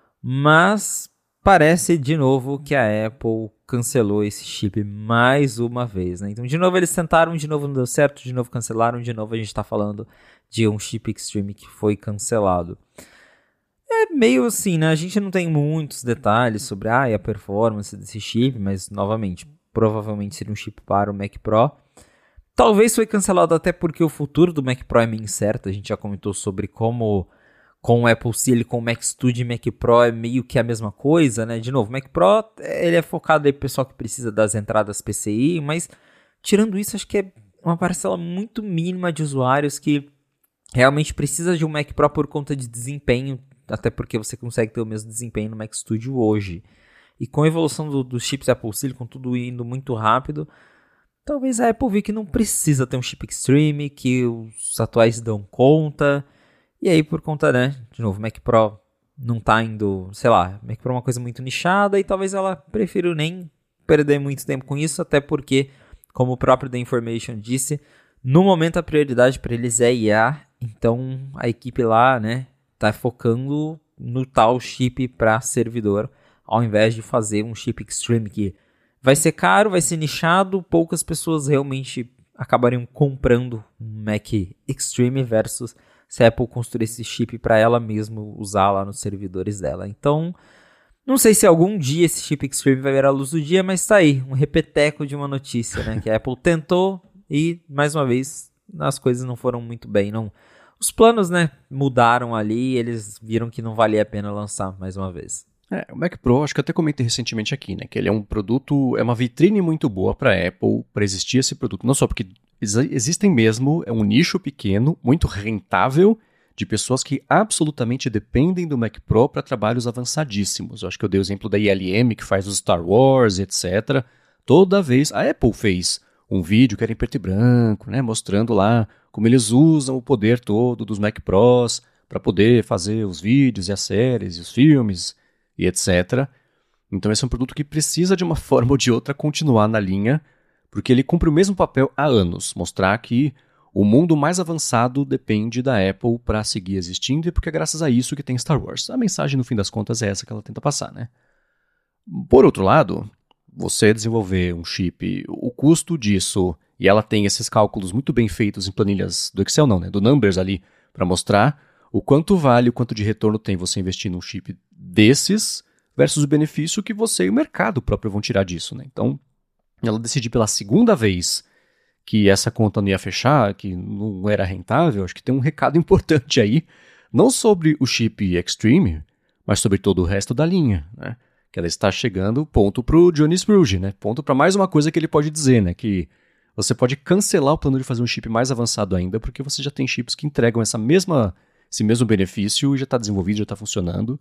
mas parece de novo que a Apple cancelou esse chip mais uma vez, né? Então, de novo eles tentaram, de novo não deu certo, de novo cancelaram, de novo a gente está falando de um chip Extreme que foi cancelado. É meio assim, né? A gente não tem muitos detalhes sobre ah, a performance desse chip, mas, novamente, provavelmente seria um chip para o Mac Pro. Talvez foi cancelado até porque o futuro do Mac Pro é meio incerto. A gente já comentou sobre como com o Apple Silicon, Mac Studio e Mac Pro é meio que a mesma coisa, né? De novo, o Mac Pro ele é focado aí pro pessoal que precisa das entradas P C I, mas tirando isso, acho que é uma parcela muito mínima de usuários que realmente precisa de um Mac Pro por conta de desempenho, até porque você consegue ter o mesmo desempenho no Mac Studio hoje. E com a evolução do, dos chips Apple Silicon, tudo indo muito rápido, talvez a Apple vi que não precisa ter um chip Extreme, que os atuais dão conta. E aí, por conta, né, de novo, o Mac Pro não tá indo, sei lá, o Mac Pro é uma coisa muito nichada e talvez ela prefira nem perder muito tempo com isso, até porque, como o próprio The Information disse, no momento a prioridade para eles é I A, então a equipe lá, né, tá focando no tal chip para servidor, ao invés de fazer um chip Extreme que vai ser caro, vai ser nichado, poucas pessoas realmente acabariam comprando um Mac Extreme versus se a Apple construir esse chip para ela mesma usar lá nos servidores dela. Então, não sei se algum dia esse chip Extreme vai ver a luz do dia, mas tá aí, um repeteco de uma notícia, né? Que a Apple tentou e, mais uma vez, as coisas não foram muito bem. Não. Os planos, né, mudaram ali e eles viram que não valia a pena lançar mais uma vez. É, o Mac Pro, acho que eu até comentei recentemente aqui, né? Que ele é um produto, é uma vitrine muito boa para a Apple, para existir esse produto. Não só porque existem mesmo, é um nicho pequeno, muito rentável, de pessoas que absolutamente dependem do Mac Pro para trabalhos avançadíssimos. Eu acho que eu dei o exemplo da I L M, que faz os Star Wars, etcétera. Toda vez, a Apple fez um vídeo que era em preto e branco, né, mostrando lá como eles usam o poder todo dos Mac Pros para poder fazer os vídeos e as séries e os filmes e etcétera. Então esse é um produto que precisa de uma forma ou de outra continuar na linha, porque ele cumpre o mesmo papel há anos, mostrar que o mundo mais avançado depende da Apple para seguir existindo e porque é graças a isso que tem Star Wars. A mensagem, no fim das contas, é essa que ela tenta passar, né? Por outro lado, você desenvolver um chip, o custo disso, e ela tem esses cálculos muito bem feitos em planilhas do Excel, não, né? Do Numbers ali, para mostrar o quanto vale, o quanto de retorno tem você investir num chip desses versus o benefício que você e o mercado próprio vão tirar disso, né? Então, ela decidiu pela segunda vez que essa conta não ia fechar, que não era rentável. Acho que tem um recado importante aí, não sobre o chip Extreme, mas sobre todo o resto da linha, né? Que ela está chegando, ponto para o Johnny Scrooge, né? Ponto para mais uma coisa que ele pode dizer, né? Que você pode cancelar o plano de fazer um chip mais avançado ainda, porque você já tem chips que entregam essa mesma, esse mesmo benefício e já está desenvolvido, já está funcionando.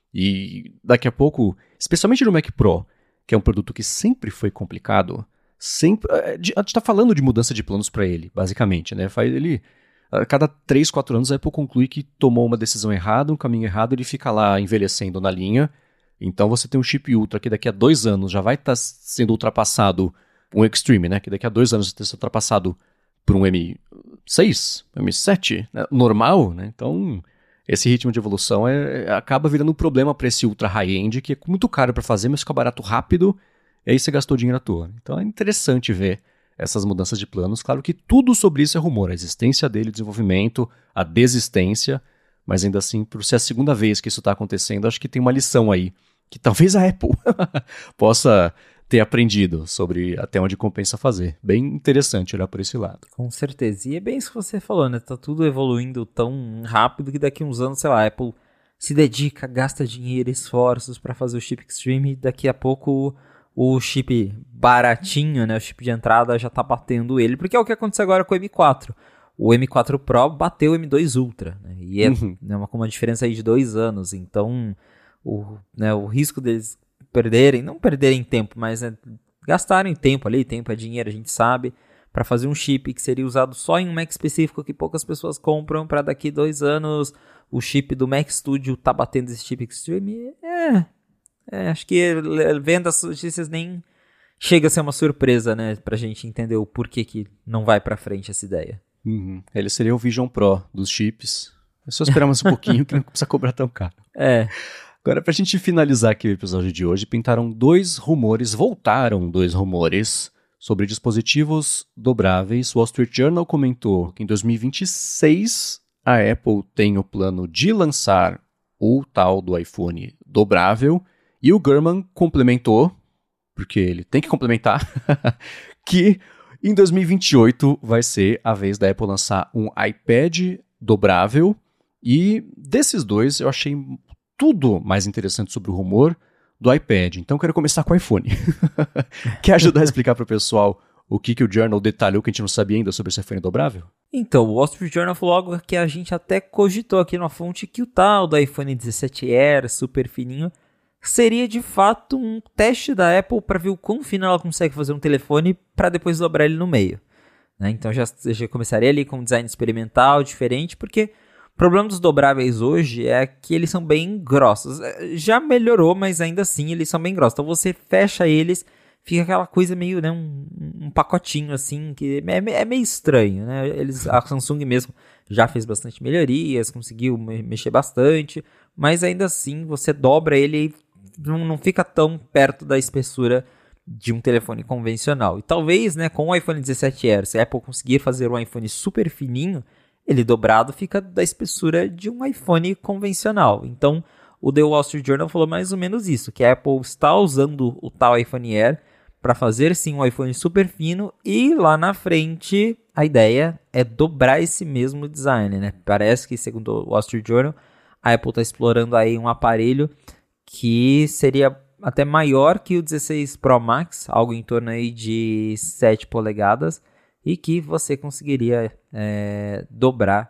E daqui a pouco, especialmente no Mac Pro, que é um produto que sempre foi complicado, sempre, a gente está falando de mudança de planos para ele, basicamente, né? Faz ele, a cada três, quatro anos a Apple conclui que tomou uma decisão errada, um caminho errado, ele fica lá envelhecendo na linha. Então você tem um chip Ultra que daqui a dois anos já vai estar tá sendo ultrapassado, um Extreme, né? Que daqui a dois anos vai ter sido ultrapassado por um M seis, M sete, né? Normal, né? Então esse ritmo de evolução é, acaba virando um problema para esse ultra high-end, que é muito caro para fazer, mas fica barato rápido, e aí você gastou dinheiro à toa. Então é interessante ver essas mudanças de planos. Claro que tudo sobre isso é rumor, a existência dele, o desenvolvimento, a desistência, mas ainda assim, por ser a segunda vez que isso está acontecendo, acho que tem uma lição aí, que talvez a Apple possa ter aprendido sobre até onde compensa fazer. Bem interessante olhar por esse lado. Com certeza. E é bem isso que você falou, né? Tá tudo evoluindo tão rápido que daqui a uns anos, sei lá, a Apple se dedica, gasta dinheiro, esforços para fazer o chip Extreme e daqui a pouco o chip baratinho, né? O chip de entrada já tá batendo ele, porque é o que aconteceu agora com o M quatro. O M quatro Pro bateu o M dois Ultra, né? E é uhum. né, uma, uma diferença aí de dois anos, então o, né, o risco deles perderem, não perderem tempo, mas né, gastarem tempo ali, tempo é dinheiro, a gente sabe, para fazer um chip que seria usado só em um Mac específico que poucas pessoas compram, para daqui dois anos o chip do Mac Studio tá batendo esse chip Extreme, é, é, acho que vendo as notícias nem chega a ser uma surpresa, né, pra gente entender o porquê que não vai pra frente essa ideia. Uhum. Ele seria o Vision Pro dos chips, é só esperar mais um pouquinho que não precisa cobrar tão caro. É. Agora, pra gente finalizar aqui o episódio de hoje, pintaram dois rumores, voltaram dois rumores sobre dispositivos dobráveis. O Wall Street Journal comentou que em dois mil e vinte e seis a Apple tem o plano de lançar o tal do iPhone dobrável e o Gurman complementou, porque ele tem que complementar, que em dois mil e vinte e oito vai ser a vez da Apple lançar um iPad dobrável e desses dois eu achei tudo mais interessante sobre o rumor do iPad. Então, quero começar com o iPhone. Quer ajudar a explicar para o pessoal o que, que o Journal detalhou que a gente não sabia ainda sobre esse iPhone dobrável? Então, o Wall Street Journal falou algo que a gente até cogitou aqui na fonte, que o tal do iPhone dezessete Air, super fininho, seria de fato um teste da Apple para ver o quão fino ela consegue fazer um telefone para depois dobrar ele no meio. Né? Então, já, já começaria ali com um design experimental, diferente, porque o problema dos dobráveis hoje é que eles são bem grossos. Já melhorou, mas ainda assim eles são bem grossos. Então você fecha eles, fica aquela coisa meio, né, um, um pacotinho assim, que é, é meio estranho, né? Eles, a Samsung mesmo já fez bastante melhorias, conseguiu me- mexer bastante, mas ainda assim você dobra ele e não, não fica tão perto da espessura de um telefone convencional. E talvez, né, com o iPhone dezessete Air, se a Apple conseguir fazer um iPhone super fininho, ele dobrado fica da espessura de um iPhone convencional. Então, o The Wall Street Journal falou mais ou menos isso, que a Apple está usando o tal iPhone Air para fazer sim um iPhone super fino e lá na frente a ideia é dobrar esse mesmo design, né? Parece que, segundo o Wall Street Journal, a Apple está explorando aí um aparelho que seria até maior que o dezesseis Pro Max, algo em torno aí de sete polegadas, e que você conseguiria é, dobrar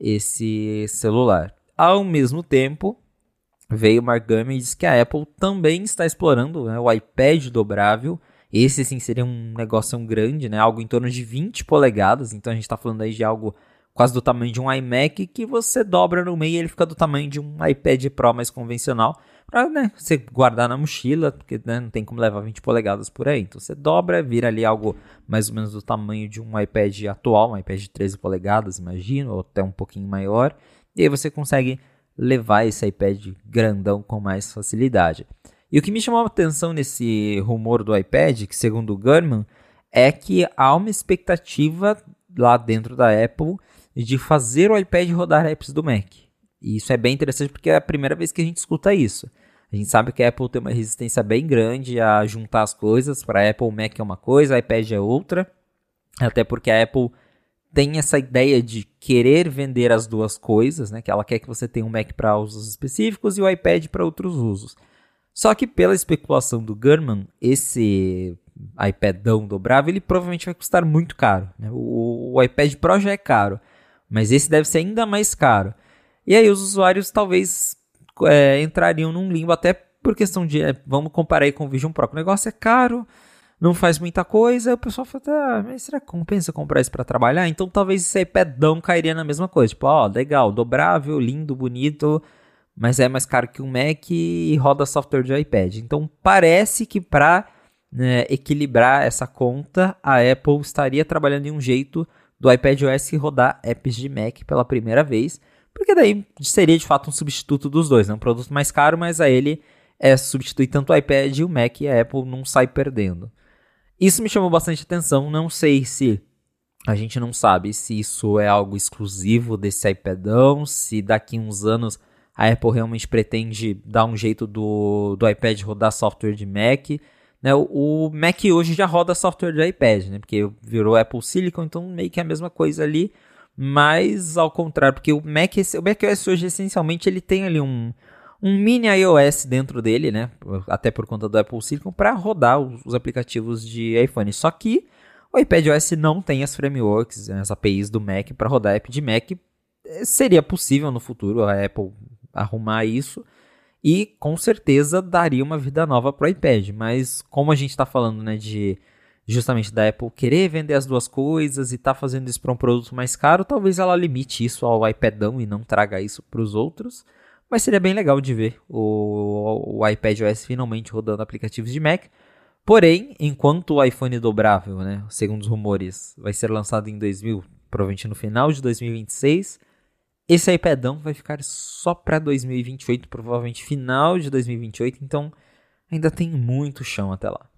esse celular. Ao mesmo tempo, veio o Mark Gurman e disse que a Apple também está explorando, né, o iPad dobrável. Esse sim seria um negócio grande, né, algo em torno de vinte polegadas, então a gente está falando aí de algo quase do tamanho de um iMac, que você dobra no meio e ele fica do tamanho de um iPad Pro mais convencional, para, né, você guardar na mochila, porque, né, não tem como levar vinte polegadas por aí. Então você dobra, vira ali algo mais ou menos do tamanho de um iPad atual, um iPad de treze polegadas, imagino, ou até um pouquinho maior, e aí você consegue levar esse iPad grandão com mais facilidade. E o que me chamou a atenção nesse rumor do iPad, que segundo o Gurman, é que há uma expectativa lá dentro da Apple de fazer o iPad rodar apps do Mac. E isso é bem interessante porque é a primeira vez que a gente escuta isso. A gente sabe que a Apple tem uma resistência bem grande a juntar as coisas. Para a Apple, o Mac é uma coisa, o iPad é outra. Até porque a Apple tem essa ideia de querer vender as duas coisas, né? Que ela quer que você tenha um Mac para usos específicos e o iPad para outros usos. Só que pela especulação do Gurman, esse iPadão dobrável, ele provavelmente vai custar muito caro, né? O, o iPad Pro já é caro, mas esse deve ser ainda mais caro. E aí os usuários talvez é, entrariam num limbo, até por questão de, é, vamos comparar aí com o Vision Pro, o negócio é caro, não faz muita coisa, aí o pessoal fala, ah, mas será que compensa comprar isso para trabalhar? Então talvez esse iPadão cairia na mesma coisa, tipo, ó, legal, dobrável, lindo, bonito, mas é mais caro que um Mac e roda software de iPad. Então parece que para, né, equilibrar essa conta, a Apple estaria trabalhando em um jeito do iPadOS rodar apps de Mac pela primeira vez, porque daí seria de fato um substituto dos dois, né? Um produto mais caro, mas a ele é substituir tanto o iPad e o Mac, e a Apple não sai perdendo. Isso me chamou bastante atenção, não sei se a gente não sabe se isso é algo exclusivo desse iPadão, se daqui uns anos a Apple realmente pretende dar um jeito do, do iPad rodar software de Mac. Né? O, o Mac hoje já roda software de iPad, né? Porque virou Apple Silicon, então meio que é a mesma coisa ali. Mas ao contrário, porque o Mac, o macOS hoje essencialmente ele tem ali um, um mini iOS dentro dele, né? Até por conta do Apple Silicon, para rodar os, os aplicativos de iPhone. Só que o iPadOS não tem as frameworks, as A P Is do Mac para rodar app de Mac. Seria possível no futuro a Apple arrumar isso e com certeza daria uma vida nova para o iPad. Mas como a gente está falando, né, de justamente da Apple querer vender as duas coisas e tá fazendo isso para um produto mais caro, talvez ela limite isso ao iPadão e não traga isso para os outros, mas seria bem legal de ver o, o iPadOS finalmente rodando aplicativos de Mac. Porém, enquanto o iPhone dobrável, né, segundo os rumores, vai ser lançado em dois mil, provavelmente no final de dois mil e vinte e seis, esse iPadão vai ficar só para dois mil e vinte e oito, provavelmente final de dois mil e vinte e oito, então ainda tem muito chão até lá.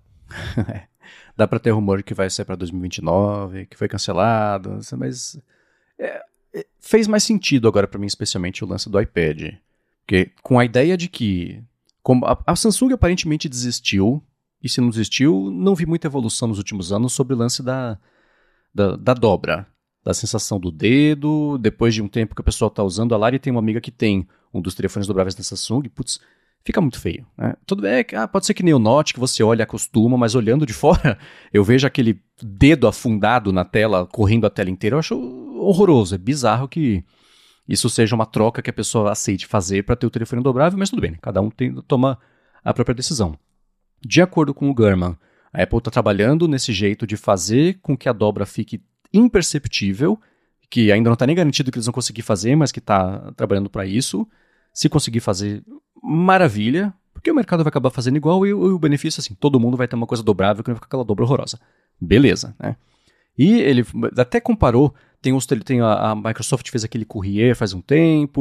Dá pra ter rumor que vai ser pra dois mil e vinte e nove, que foi cancelado, mas é, é, fez mais sentido agora pra mim, especialmente o lance do iPad. Porque com a ideia de que como a, a Samsung aparentemente desistiu, e se não desistiu, não vi muita evolução nos últimos anos sobre o lance da, da, da dobra, da sensação do dedo, depois de um tempo que o pessoal tá usando. A Lari tem uma amiga que tem um dos telefones dobráveis da Samsung, putz, fica muito feio, né? Tudo bem, ah, pode ser que nem o Note, que você olha e acostuma, mas olhando de fora, eu vejo aquele dedo afundado na tela, correndo a tela inteira, eu acho horroroso, é bizarro que isso seja uma troca que a pessoa aceite fazer para ter o telefone dobrável, mas tudo bem, cada um tem, toma a própria decisão. De acordo com o Gurman, a Apple está trabalhando nesse jeito de fazer com que a dobra fique imperceptível, que ainda não está nem garantido que eles vão conseguir fazer, mas que está trabalhando para isso. Se conseguir fazer, maravilha, porque o mercado vai acabar fazendo igual e o, o benefício, assim, todo mundo vai ter uma coisa dobrável que não vai ficar aquela dobra horrorosa. Beleza, né? E ele até comparou, tem, uns, tem a, a Microsoft fez aquele Courier faz um tempo,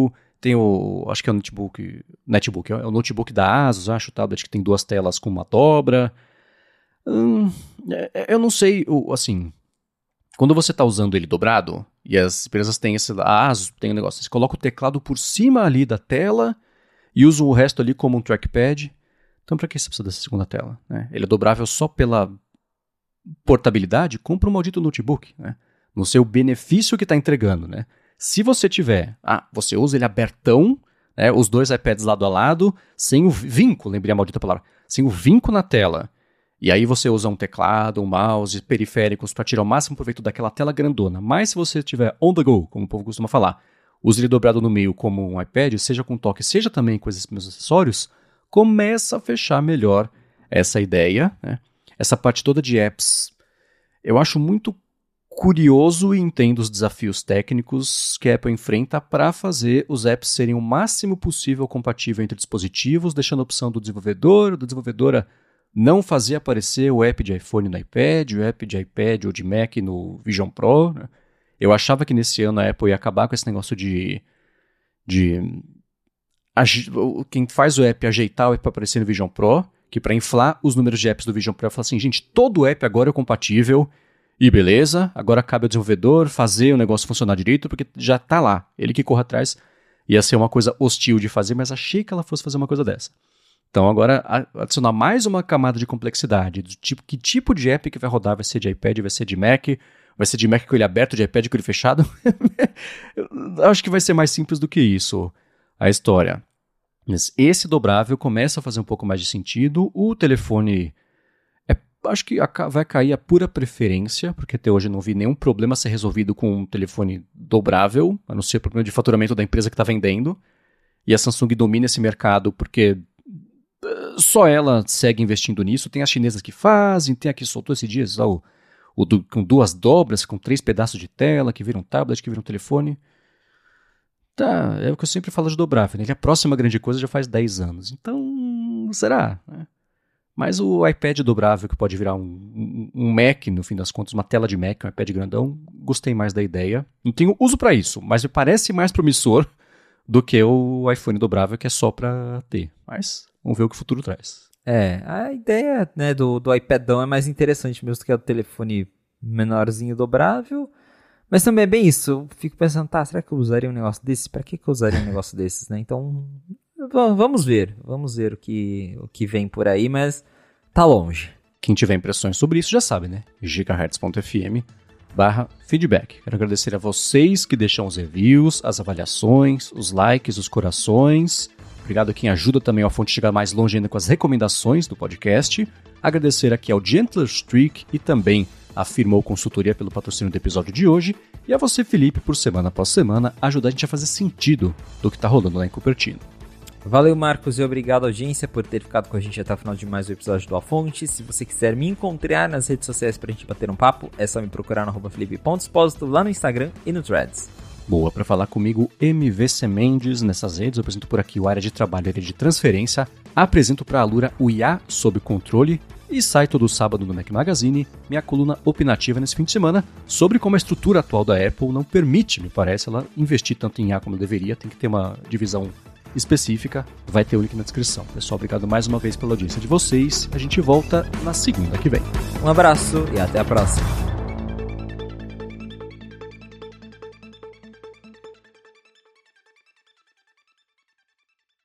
tem o, acho que é o notebook, netbook, é o notebook da Asus, acho, o tablet que tem duas telas com uma dobra. Hum, eu não sei, assim, quando você está usando ele dobrado, e as empresas têm esse, a Asus tem um negócio, você coloca o teclado por cima ali da tela e usa o resto ali como um trackpad, então para que você precisa dessa segunda tela? Né? Ele é dobrável só pela portabilidade? Compra um maldito notebook, né? No seu benefício que está entregando, né? Se você tiver, ah, você usa ele abertão, né, os dois iPads lado a lado, sem o vinco, lembrei a maldita palavra, sem o vinco na tela, e aí você usa um teclado, um mouse, periféricos para tirar o máximo proveito daquela tela grandona. Mas se você tiver on the go, como o povo costuma falar, use ele dobrado no meio como um iPad, seja com toque, seja também com esses meus acessórios, começa a fechar melhor essa ideia, né? Essa parte toda de apps, eu acho muito curioso e entendo os desafios técnicos que a Apple enfrenta para fazer os apps serem o máximo possível compatível entre dispositivos, deixando a opção do desenvolvedor ou da desenvolvedora não fazer aparecer o app de iPhone no iPad, o app de iPad ou de Mac no Vision Pro. Né? Eu achava que nesse ano a Apple ia acabar com esse negócio de... de quem faz o app ajeitar o app para aparecer no Vision Pro, que para inflar os números de apps do Vision Pro, eu falo assim, gente, todo app agora é compatível. E beleza, agora cabe ao desenvolvedor fazer o negócio funcionar direito, porque já tá lá, ele que corre atrás. Ia ser uma coisa hostil de fazer, mas achei que ela fosse fazer uma coisa dessa. Então agora adicionar mais uma camada de complexidade, do tipo, que tipo de app que vai rodar, vai ser de iPad, vai ser de Mac, vai ser de Mac com ele aberto, de iPad com ele fechado. Eu acho que vai ser mais simples do que isso, a história. Mas esse dobrável começa a fazer um pouco mais de sentido, o telefone... Acho que vai cair a pura preferência, porque até hoje eu não vi nenhum problema ser resolvido com um telefone dobrável, a não ser o problema de faturamento da empresa que está vendendo. E a Samsung domina esse mercado porque só ela segue investindo nisso. Tem as chinesas que fazem, tem a que soltou esses dias ó, o, o do, com duas dobras, com três pedaços de tela, que viram um tablet, que viram um telefone. Tá, é o que eu sempre falo de dobrável, né? A próxima grande coisa já faz dez anos. Então, será? Né? Mas o iPad dobrável, que pode virar um, um, um Mac, no fim das contas, uma tela de Mac, um iPad grandão, gostei mais da ideia. Não tenho uso para isso, mas me parece mais promissor do que o iPhone dobrável, que é só para ter. Mas vamos ver o que o futuro traz. É, a ideia, né, do, do iPadão é mais interessante mesmo do que o telefone menorzinho dobrável. Mas também é bem isso, eu fico pensando, tá, será que eu usaria um negócio desse? Para que, que eu usaria um negócio desses, né? Então... Vamos ver, vamos ver o que, o que vem por aí, mas tá longe. Quem tiver impressões sobre isso já sabe, né? gigahertz.fm barra feedback. Quero agradecer a vocês que deixam os reviews, as avaliações, os likes, os corações. Obrigado a quem ajuda também a fonte chegar mais longe ainda com as recomendações do podcast. Agradecer aqui ao Gentler Streak e também a Firmou Consultoria pelo patrocínio do episódio de hoje. E a você, Felipe, por semana após semana, ajudar a gente a fazer sentido do que tá rolando lá em Cupertino. Valeu, Marcos, e obrigado, audiência, por ter ficado com a gente até o final de mais um episódio do A Fonte. Se você quiser me encontrar nas redes sociais pra gente bater um papo, é só me procurar no arroba felipe ponto expósito lá no Instagram e no Threads. Boa, para falar comigo, M V C Mendes, nessas redes, eu apresento por aqui o área de trabalho e área de transferência, apresento para a Alura o I A sob controle e sai todo sábado no Mac Magazine minha coluna opinativa nesse fim de semana sobre como a estrutura atual da Apple não permite, me parece, ela investir tanto em I A como deveria, tem que ter uma divisão específica, vai ter o link na descrição. Pessoal, obrigado mais uma vez pela audiência de vocês. A gente volta na segunda que vem. Um abraço e até a próxima.